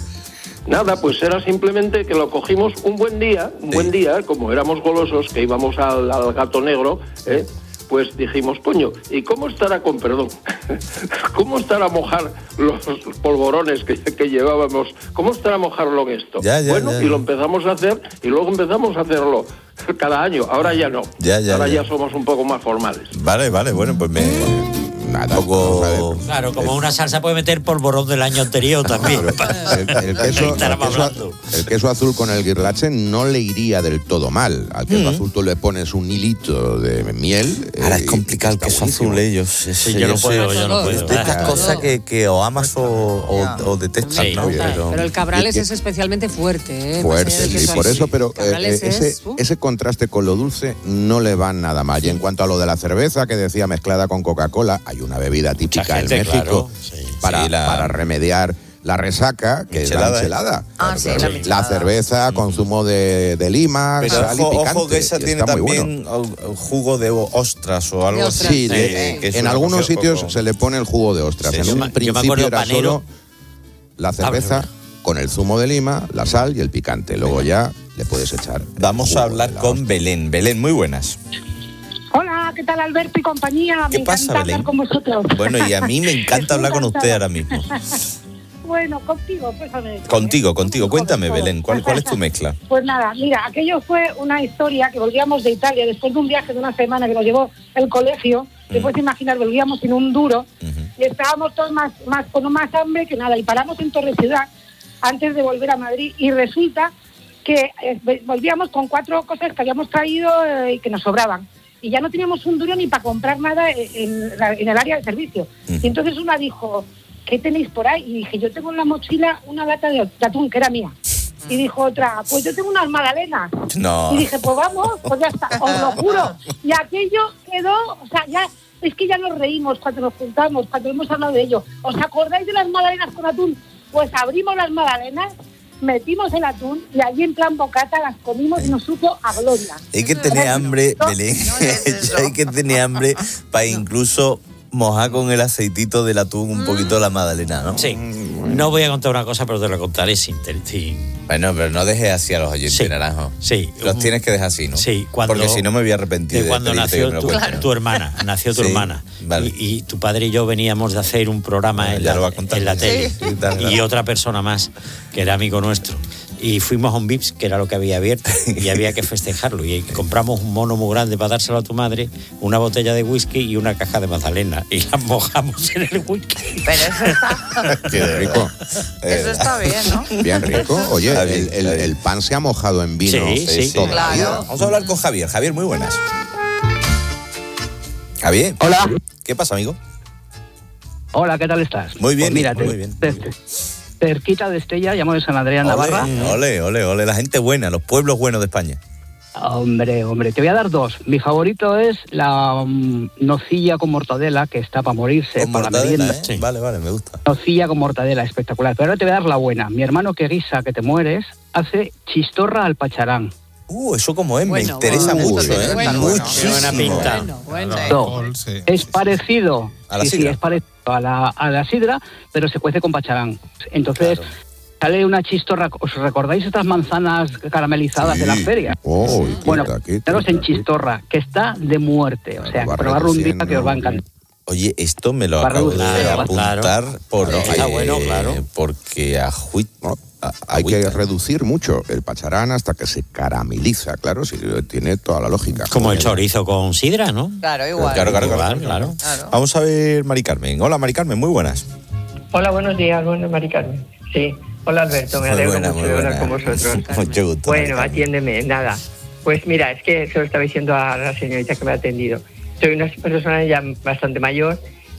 S13: Nada, pues era simplemente que lo cogimos un buen día, un buen día, como éramos golosos, que íbamos al, al Gato Negro, ¿eh? Pues dijimos, coño, ¿y cómo estará, con perdón, cómo estará mojar los polvorones que, que llevábamos? ¿Cómo estará mojarlo en esto?
S4: Ya, ya,
S13: bueno,
S4: ya,
S13: y
S4: ya.
S13: lo empezamos a hacer, y luego empezamos a hacerlo cada año. Ahora ya no.
S4: Ya, ya,
S13: Ahora
S4: ya.
S13: ya somos un poco más formales.
S4: Vale, vale, bueno, pues me...
S6: Nada,
S4: un poco...
S5: Claro, como una salsa puede meter polvorón del año anterior también.
S6: El, el queso, el,
S5: Estábamos
S6: queso,
S5: hablando.
S6: el queso azul con el guirlache no le iría del todo mal. Al queso
S4: Mm.
S6: azul tú le pones un hilito de miel.
S4: Ahora
S6: eh,
S4: es complicado el
S6: está
S4: queso
S6: buenísimo.
S4: azul, ellos.
S5: Sí, yo no puedo, yo no puedo.
S4: De estas cosas que, que o amas o, o, o detestas,
S5: Sí.
S4: ¿no? Pero,
S14: Pero el Cabrales
S6: y- y-
S14: es especialmente fuerte, ¿eh?
S6: Fuerte,
S14: Más allá del
S6: sí,
S14: queso
S6: por
S14: azul.
S6: eso, pero eh,
S14: Cabrales
S6: eh, ese,
S14: es, uh.
S6: ese contraste con lo dulce no le va nada mal. Y en cuanto a lo de la cerveza que decía mezclada con Coca-Cola, hay una bebida típica
S5: gente,
S6: en México
S5: claro, sí.
S6: para,
S4: Sí, la-
S6: para remediar la resaca, que
S4: Michelada,
S6: es la
S4: ¿eh?
S6: michelada.
S9: Ah, sí, la
S6: la
S9: michelada.
S6: cerveza con zumo de, de lima,
S4: pero
S6: sal
S4: ojo,
S6: y picante.
S4: ojo que esa
S6: y
S4: tiene
S6: está muy bueno.
S4: también o- o jugo de ostras o algo
S14: De
S4: así.
S14: ostras,
S6: Sí,
S14: sí,
S6: de-
S14: sí.
S4: que es
S6: en
S4: una
S6: algunos
S4: cosa un
S6: sitios
S4: poco-
S6: se le pone el jugo de ostras.
S4: Sí,
S6: en
S4: yo
S6: un
S5: me- yo me
S6: principio
S5: acuerdo
S6: era
S5: panero-
S6: solo la cerveza con el zumo de lima, la sal y el picante. Luego ya le puedes echar. el
S4: Vamos
S6: jugo
S4: a hablar
S6: de la
S4: con
S6: ostra.
S4: Belén. Belén, muy buenas.
S15: Hola, ¿qué tal Alberto y compañía?
S4: ¿Qué
S15: Me
S4: pasa,
S15: encanta
S4: Belén?
S15: hablar con vosotros.
S4: Bueno, y a mí me encanta hablar con usted ahora mismo.
S15: Bueno, contigo, pues a ver.
S4: Contigo, contigo. Cuéntame, Belén, ¿cuál, cuál es tu mezcla?
S15: Pues nada, mira, aquello fue una historia que volvíamos de Italia después de un viaje de una semana que nos llevó el colegio. Te puedes imaginar, volvíamos sin un duro y estábamos todos más, más con más hambre que nada. Y paramos en Torre Ciudad antes de volver a Madrid y resulta que eh, volvíamos con cuatro cosas que habíamos traído eh, y que nos sobraban. Y ya no teníamos un duro ni para comprar nada en, la- en el área de servicio. Y entonces una dijo, ¿qué tenéis por ahí? Y dije, yo tengo en la mochila una lata de atún, que era mía. Y dijo otra, pues yo tengo unas magdalenas.
S4: No.
S15: Y dije, pues vamos, pues ya está, os lo juro. Y aquello quedó, o sea, ya, es que ya nos reímos cuando nos juntamos, cuando hemos hablado de ello. ¿Os acordáis de las magdalenas con atún? Pues abrimos las magdalenas, metimos el atún y allí en plan bocata las comimos y nos supo a gloria.
S4: Hay que tener hambre, Belén. Hay que tener hambre para incluso mojar con el aceitito del atún un poquito la magdalena, ¿no?
S5: Sí. No voy a contar una cosa, pero te la contaré sin... sin...
S4: Bueno, pero no dejes así a los oyentes,
S5: Sí.
S4: Naranjo.
S5: Sí.
S4: Los tienes que dejar así, ¿no?
S5: Sí, cuando-
S4: Porque si no me voy a arrepentir
S5: de
S4: de
S5: cuando
S4: pedirte que
S5: nació
S4: me lo
S5: tu,
S4: cuentes, ¿no?
S5: tu hermana, nació tu
S4: Sí,
S5: hermana.
S4: vale.
S5: Y, y tu padre y yo veníamos de hacer un programa en
S4: ya
S5: la,
S4: lo va a contar.
S5: en la
S4: Sí.
S5: tele.
S4: Sí, dale, dale.
S5: Y otra persona más, que era amigo nuestro. Y fuimos a un Vips, que era lo que había abierto, y había que festejarlo. Y compramos un mono muy grande para dárselo a tu madre, una botella de whisky y una caja de magdalena. Y las mojamos en el whisky.
S9: Pero eso está,
S6: Qué rico.
S9: eso está bien, ¿no?
S6: Bien rico. Oye,
S4: Está bien,
S6: el, el-
S4: está bien.
S6: el pan se ha mojado en vino.
S5: Sí, sí.
S6: toda la vida.
S9: Claro.
S4: Vamos a hablar con Javier. Javier, muy buenas. Javier.
S16: Hola.
S4: ¿Qué pasa, amigo?
S16: Hola, ¿qué tal estás?
S4: Muy bien,
S16: Pues mira,
S4: muy
S16: te-
S4: bien.
S16: te- cerquita de Estella, llamo de San Adrián, Navarra.
S4: Ole, ole, ole, ole, la gente buena, los pueblos buenos de España.
S16: Hombre, hombre, te voy a dar dos. Mi favorito es la mm, nocilla con mortadela, que está para morirse,
S4: Con
S16: para la
S4: mortadela,
S16: merienda.
S4: ¿eh? Vale, vale, me gusta.
S16: Nocilla con mortadela, espectacular. Pero ahora te voy a dar la buena. Mi hermano que guisa, que te mueres, hace chistorra al pacharán.
S4: Uh, eso como es,
S9: Bueno,
S4: me interesa
S9: bueno,
S4: mucho,
S9: esto tiene
S4: ¿eh?
S9: que estar bueno.
S4: Muchísimo.
S5: Buena pinta.
S9: Bueno, bueno.
S16: No, es parecido,
S4: ¿A la
S16: sí, sí,
S4: sidra?
S16: es parecido a la, a la sidra, pero se cuece con pacharán. Entonces, sale una chistorra. ¿Os recordáis estas manzanas caramelizadas de la feria?
S6: Oh,
S16: Bueno,
S6: quita, quita,
S16: daros en
S6: quita.
S16: chistorra, que está de muerte. O sea,
S6: va
S16: probarlo un día
S6: reduciendo.
S16: que os va a encantar.
S4: Oye, esto me lo
S16: Para
S4: acabo de
S16: reducir,
S4: apuntar
S5: claro.
S4: porque,
S5: Está bueno, claro.
S4: porque ajuit,
S6: No, a- hay que reducir mucho el pacharán hasta que se carameliza, claro, sí, tiene toda la lógica.
S5: Como el chorizo con sidra, ¿no?
S9: Claro, igual.
S4: Claro, claro, claro,
S5: Igual,
S4: claro.
S5: claro.
S4: Vamos a ver, Mari Carmen. Hola, Mari Carmen, muy buenas.
S17: Hola, buenos días, bueno, Mari Carmen. Sí, hola Alberto, me
S4: Muy
S17: alegro
S4: buena,
S17: mucho
S4: muy
S17: de hablar
S4: buena.
S17: con vosotros.
S4: Mucho gusto. Mari
S17: Bueno,
S4: Carmen.
S17: atiéndeme, nada. Pues mira, es que se lo estaba diciendo a la señorita que me ha atendido. Soy una persona ya bastante mayor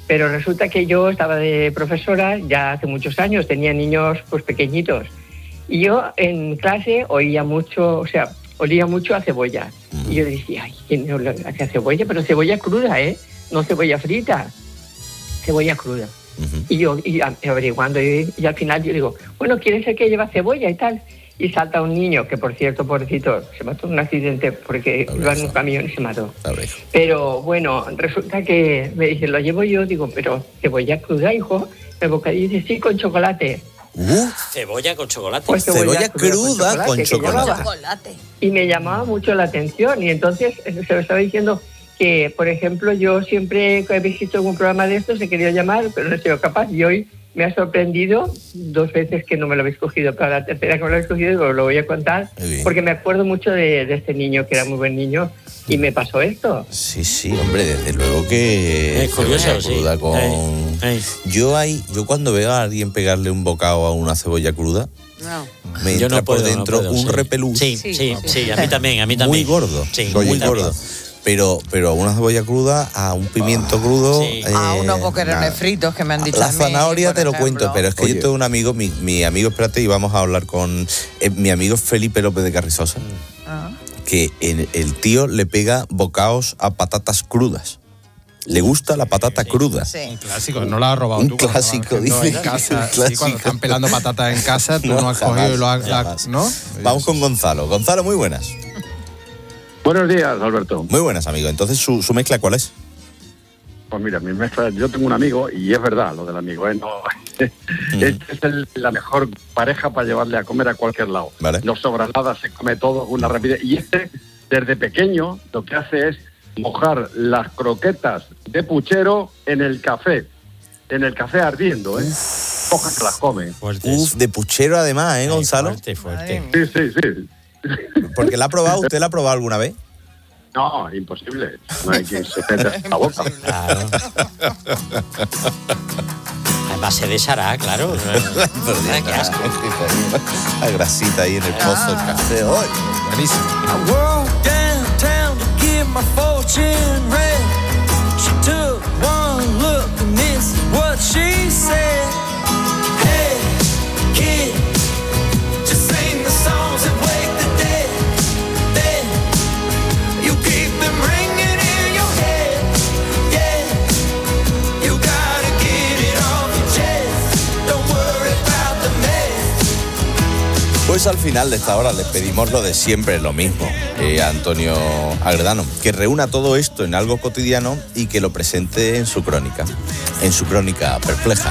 S17: Pero resulta que yo estaba de profesora ya hace muchos años, tenía niños pues pequeñitos. Y yo en clase oía mucho, o sea, olía mucho a cebolla. Y yo decía, ay, ¿quién olía a cebolla? Pero cebolla cruda, ¿eh? No cebolla frita, cebolla cruda. Uh-huh. Y yo y averiguando, y, y al final yo digo, bueno, ¿quiere ser que lleva cebolla y tal? Y salta un niño, que por cierto, pobrecito, se mató en un accidente porque iba en un camión y se mató. Pero bueno, resulta que me dice, lo llevo yo, digo, pero cebolla cruda, hijo. El bocadillo dice, sí, con chocolate.
S5: Uh, cebolla con chocolate.
S17: Pues cebolla, cebolla cruda con chocolate.
S9: Con chocolate.
S17: Y me llamaba mucho la atención. Y entonces se lo estaba diciendo que, por ejemplo, yo siempre que he visto algún programa de estos he querido llamar, pero no he sido capaz. Y hoy me ha sorprendido dos veces que no me lo habéis cogido. Para la tercera que me lo habéis cogido, lo voy a contar, porque me acuerdo mucho de, de este niño, que era muy buen niño, y me pasó esto.
S4: Sí, sí, hombre, desde luego que...
S5: Es curioso, sí.
S4: Cruda con...
S5: Hey, hey.
S4: Yo, hay, yo cuando veo a alguien pegarle un bocado a una cebolla cruda,
S9: no.
S4: me
S5: yo
S4: entra
S5: no puedo,
S4: por dentro
S5: no puedo,
S4: un
S5: sí.
S4: repelús.
S5: Sí, sí, sí, sí, a mí también, a mí también.
S4: Muy gordo,
S5: sí,
S4: muy gordo. Pero, pero a una cebolla cruda, a un pimiento crudo...
S5: Sí.
S4: Eh,
S9: a unos boquerones fritos que me han dicho
S4: La
S9: a mí,
S4: zanahoria te lo
S9: ejemplo.
S4: cuento, pero es que Oye. yo tengo un amigo, mi, mi amigo, espérate, y vamos a hablar con... Eh, mi amigo Felipe López de Carrizosa,
S9: Ah.
S4: que en, el tío le pega bocaos a patatas crudas. Le gusta la patata
S5: sí,
S4: cruda.
S9: Sí.
S7: Un clásico, no lo has robado
S4: Un
S7: tú.
S4: clásico,
S7: dice.
S4: dice.
S7: En casa,
S4: Un clásico.
S7: sí, cuando están pelando patatas en casa, tú no, no has
S4: jamás,
S7: cogido y lo has...
S4: jamás.
S7: ¿No?
S4: Vamos con Gonzalo. Gonzalo, muy buenas.
S14: Buenos días, Alberto.
S4: Muy buenas, amigo. Entonces, ¿su, su mezcla cuál es?
S14: Pues mira, mi mezcla, yo tengo un amigo, y es verdad lo del amigo, ¿eh? No, este es el, la mejor pareja para llevarle a comer a cualquier lado.
S4: Vale.
S14: No sobra nada, se come todo con una rapidez. Y este, desde pequeño, lo que hace es mojar las croquetas de puchero en el café. En el café ardiendo, ¿eh? Coja que las come.
S5: Fuerte
S4: Uf,
S5: eso.
S4: de puchero además, ¿eh, Gonzalo?
S5: Fuerte, fuerte.
S14: Sí, sí, sí.
S4: Porque la ha probado, ¿usted la ha probado alguna vez?
S14: No, imposible. No hay quien se meta en la boca.
S5: Claro. Además se deshará, claro.
S4: Ay, qué asco. La grasita ahí en el pozo del café. ¡Ay! Buenísimo.
S18: I walked downtown to get my fortune read. She took one look and this is what she said. Hey, kid, just sing the songs that wake the dead. Dead. You keep them ringing in your head. Yeah, you gotta get it off your chest. Don't worry about the mess.
S4: Pues al final de esta hora les pedimos lo de siempre, lo mismo, eh, a Antonio Agredano, que reúna todo esto en algo cotidiano y que lo presente en su crónica, en su crónica perpleja.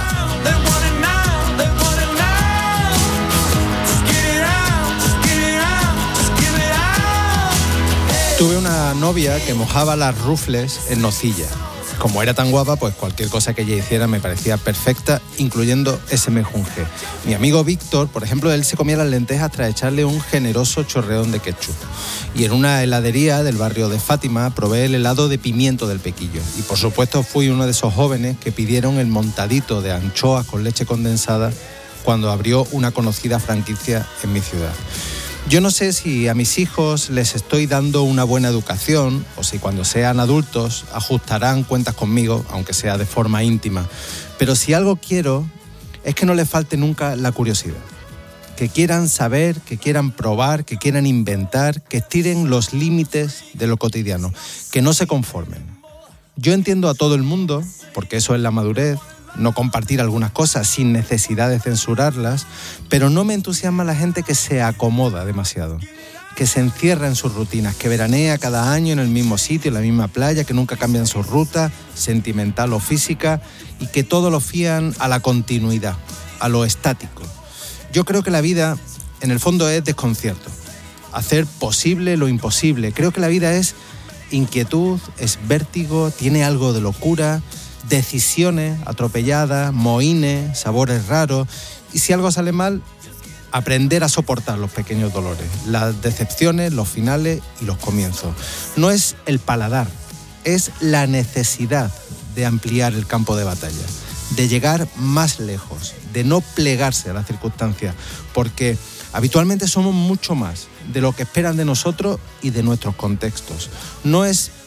S7: Tuve una novia que mojaba las rufles en nocilla. Como era tan guapa, pues cualquier cosa que ella hiciera me parecía perfecta, incluyendo ese mejunje. Mi amigo Víctor, por ejemplo, él se comía las lentejas tras echarle un generoso chorreón de ketchup. Y en una heladería del barrio de Fátima probé el helado de pimiento del Pequillo. Y por supuesto fui uno de esos jóvenes que pidieron el montadito de anchoas con leche condensada cuando abrió una conocida franquicia en mi ciudad. Yo no sé si a mis hijos les estoy dando una buena educación o si cuando sean adultos ajustarán cuentas conmigo, aunque sea de forma íntima. Pero si algo quiero es que no les falte nunca la curiosidad. Que quieran saber, que quieran probar, que quieran inventar, que estiren los límites de lo cotidiano, que no se conformen. Yo entiendo a todo el mundo, porque eso es la madurez, no compartir algunas cosas sin necesidad de censurarlas, pero no me entusiasma la gente que se acomoda demasiado, que se encierra en sus rutinas, que veranea cada año en el mismo sitio, en la misma playa, que nunca cambian su ruta, sentimental o física, y que todo lo fían a la continuidad, a lo estático. Yo creo que la vida, en el fondo, es desconcierto, hacer posible lo imposible. Creo que la vida es inquietud, es vértigo, tiene algo de locura, decisiones atropelladas, mohines, sabores raros, y si algo sale mal, aprender a soportar los pequeños dolores, las decepciones, los finales y los comienzos. No es el paladar, es la necesidad de ampliar el campo de batalla, de llegar más lejos, de no plegarse a las circunstancias, porque habitualmente somos mucho más de lo que esperan de nosotros y de nuestros contextos. No es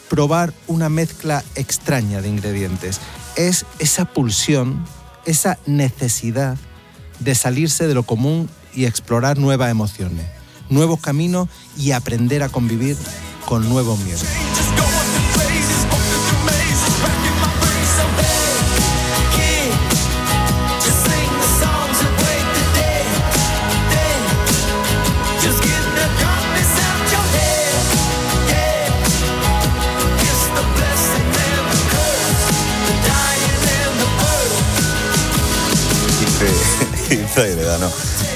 S7: probar una mezcla extraña de ingredientes. Es esa pulsión, esa necesidad de salirse de lo común y explorar nuevas emociones, nuevos caminos y aprender a convivir con nuevos miedos.
S4: No.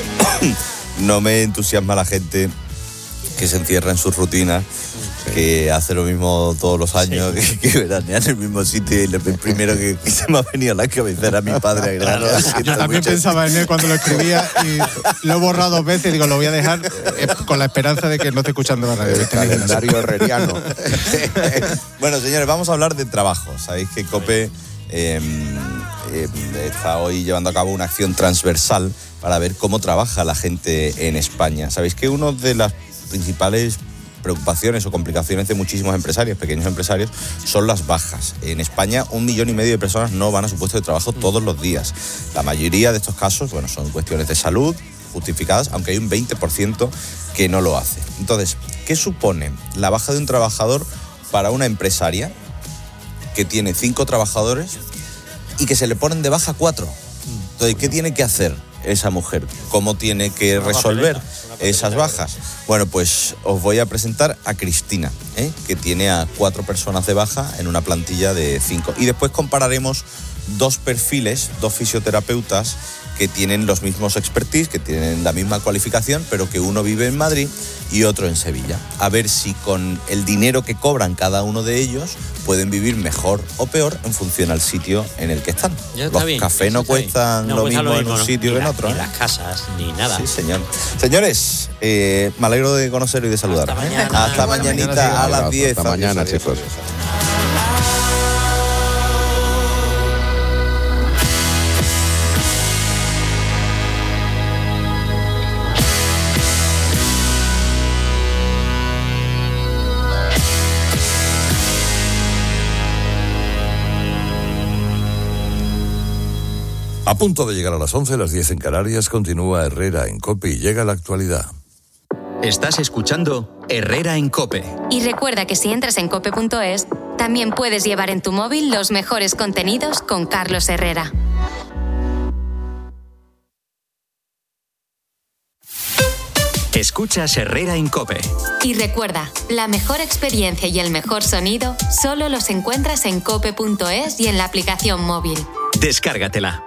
S4: no me entusiasma la gente que se encierra en sus rutinas, que hace lo mismo todos los años, sí. que, que veranea en el mismo sitio, y el primero que, que se me ha venido a la cabeza era mi padre.
S7: Claro, yo también mucho. pensaba en él cuando lo escribía y lo he borrado dos veces y digo, lo voy a dejar eh, con la esperanza de que no esté escuchando la radio.
S6: El calendario herreriano.
S4: Bueno, señores, vamos a hablar de trabajo. Sabéis que COPE eh, eh, está hoy llevando a cabo una acción transversal para ver cómo trabaja la gente en España. Sabéis que una de las principales preocupaciones o complicaciones de muchísimos empresarios, pequeños empresarios, son las bajas. En España, un millón y medio de personas no van a su puesto de trabajo todos los días. La mayoría de estos casos, bueno, son cuestiones de salud justificadas, aunque hay un veinte por ciento que no lo hace. Entonces, ¿qué supone la baja de un trabajador para una empresaria que tiene cinco trabajadores y que se le ponen de baja cuatro? Entonces, ¿qué tiene que hacer esa mujer? ¿Cómo tiene que resolver esas bajas? Bueno, pues os voy a presentar a Cristina, ¿eh? que tiene a cuatro personas de baja en una plantilla de cinco. Y después compararemos dos perfiles, dos fisioterapeutas que tienen los mismos expertise, que tienen la misma cualificación, pero que uno vive en Madrid y otro en Sevilla. A ver si con el dinero que cobran cada uno de ellos pueden vivir mejor o peor en función al sitio en el que están. Los
S5: bien,
S4: cafés no cuestan
S5: no
S4: lo
S5: cuesta
S4: mismo
S5: lo
S4: en un
S5: mismo,
S4: sitio
S5: ni
S4: que en
S5: la,
S4: otro.
S5: Ni
S4: ¿eh?
S5: las casas, ni nada.
S4: Sí, señor. Señores, eh, me alegro de conoceros y de saludar.
S5: Hasta mañana.
S4: Hasta mañanita a las diez.
S6: Hasta mañana, chicos.
S19: A punto de llegar a las once, las diez en Canarias, continúa Herrera en COPE y llega la actualidad.
S2: Estás escuchando Herrera en COPE.
S3: Y recuerda que si entras en cope punto es, también puedes llevar en tu móvil los mejores contenidos con Carlos Herrera.
S2: Escuchas Herrera en COPE.
S3: Y recuerda, la mejor experiencia y el mejor sonido solo los encuentras en cope punto es y en la aplicación móvil.
S2: Descárgatela.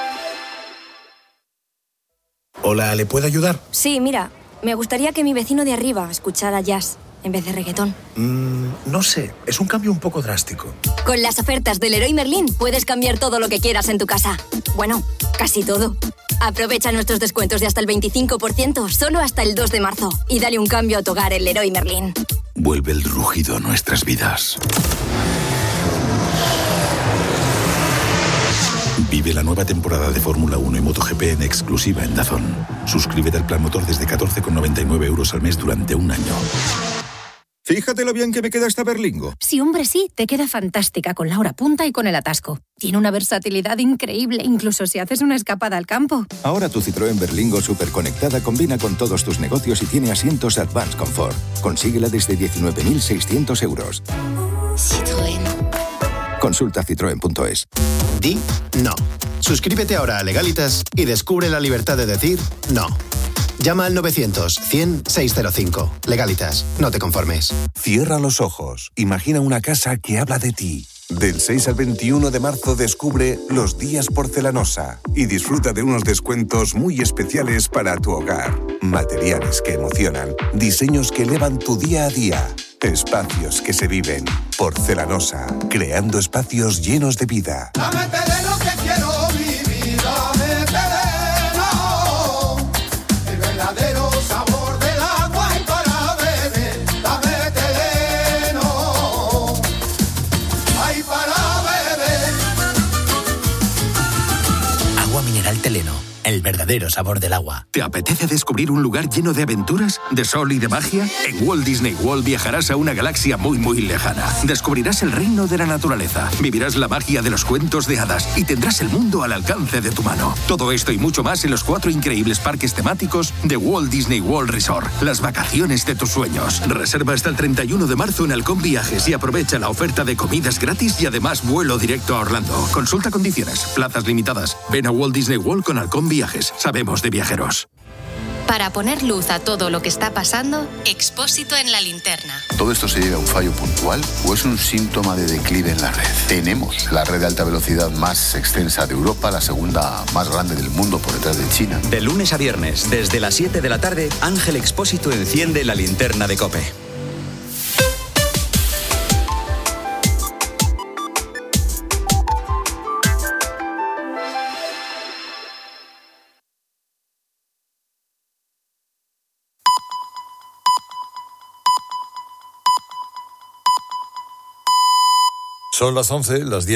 S20: Hola, ¿le puedo ayudar?
S21: Sí, mira, me gustaría que mi vecino de arriba escuchara jazz en vez de reggaetón.
S20: Mm, no sé, es un cambio un poco drástico.
S21: Con las ofertas del Leroy Merlin puedes cambiar todo lo que quieras en tu casa. Bueno, casi todo. Aprovecha nuestros descuentos de hasta el veinticinco por ciento solo hasta el dos de marzo y dale un cambio a tu hogar en Leroy Merlin.
S19: Vuelve el rugido a nuestras vidas. Vive la nueva temporada de Fórmula uno y MotoGP en exclusiva en DAZN. Suscríbete al plan motor desde catorce con noventa y nueve euros al mes durante un año.
S22: Fíjate lo bien que me queda esta Berlingo.
S23: Sí, hombre, sí, te queda fantástica con la hora punta y con el atasco. Tiene una versatilidad increíble, incluso si haces una escapada al campo.
S22: Ahora tu Citroën Berlingo superconectada combina con todos tus negocios y tiene asientos Advanced Comfort. Consíguela desde diecinueve mil seiscientos euros.
S23: Citroën.
S22: Consulta citroen punto es.
S24: Di no. Suscríbete ahora a Legalitas y descubre la libertad de decir no. Llama al novecientos, cien, seiscientos cinco. Legalitas, no te conformes.
S19: Cierra los ojos. Imagina una casa que habla de ti. Del seis al veintiuno de marzo descubre Los Días Porcelanosa y disfruta de unos descuentos muy especiales para tu hogar. Materiales que emocionan, diseños que elevan tu día a día, espacios que se viven. Porcelanosa, creando espacios llenos de vida.
S18: Dame terreno que quiero vivir, dame terreno, el verdadero sabor del agua y para beber, dame terreno, ay para beber.
S26: Agua mineral Teleno, el verdadero
S1: verdadero sabor del agua.
S8: ¿Te apetece descubrir un lugar lleno de aventuras, de sol y de magia? En Walt Disney World viajarás a una galaxia muy muy lejana. Descubrirás el reino de la naturaleza, vivirás la magia de los cuentos de hadas y tendrás el mundo al alcance de tu mano. Todo esto y mucho más en los cuatro increíbles parques temáticos de Walt Disney World Resort. Las vacaciones de tus sueños. Reserva hasta el treinta y uno de marzo en Halcón Viajes y aprovecha la oferta de comidas gratis y además vuelo directo a Orlando. Consulta condiciones. Plazas limitadas. Ven a Walt Disney World con Halcón Viajes. Sabemos de viajeros.
S3: Para poner luz a todo lo que está pasando, Expósito en la linterna.
S10: ¿Todo esto se debe a un fallo puntual o es un síntoma de declive en la red? Tenemos la red de alta velocidad más extensa de Europa, la segunda más grande del mundo por detrás de China.
S2: De lunes a viernes, desde las siete de la tarde, Ángel Expósito enciende la linterna de COPE.
S12: Son las once, las diez.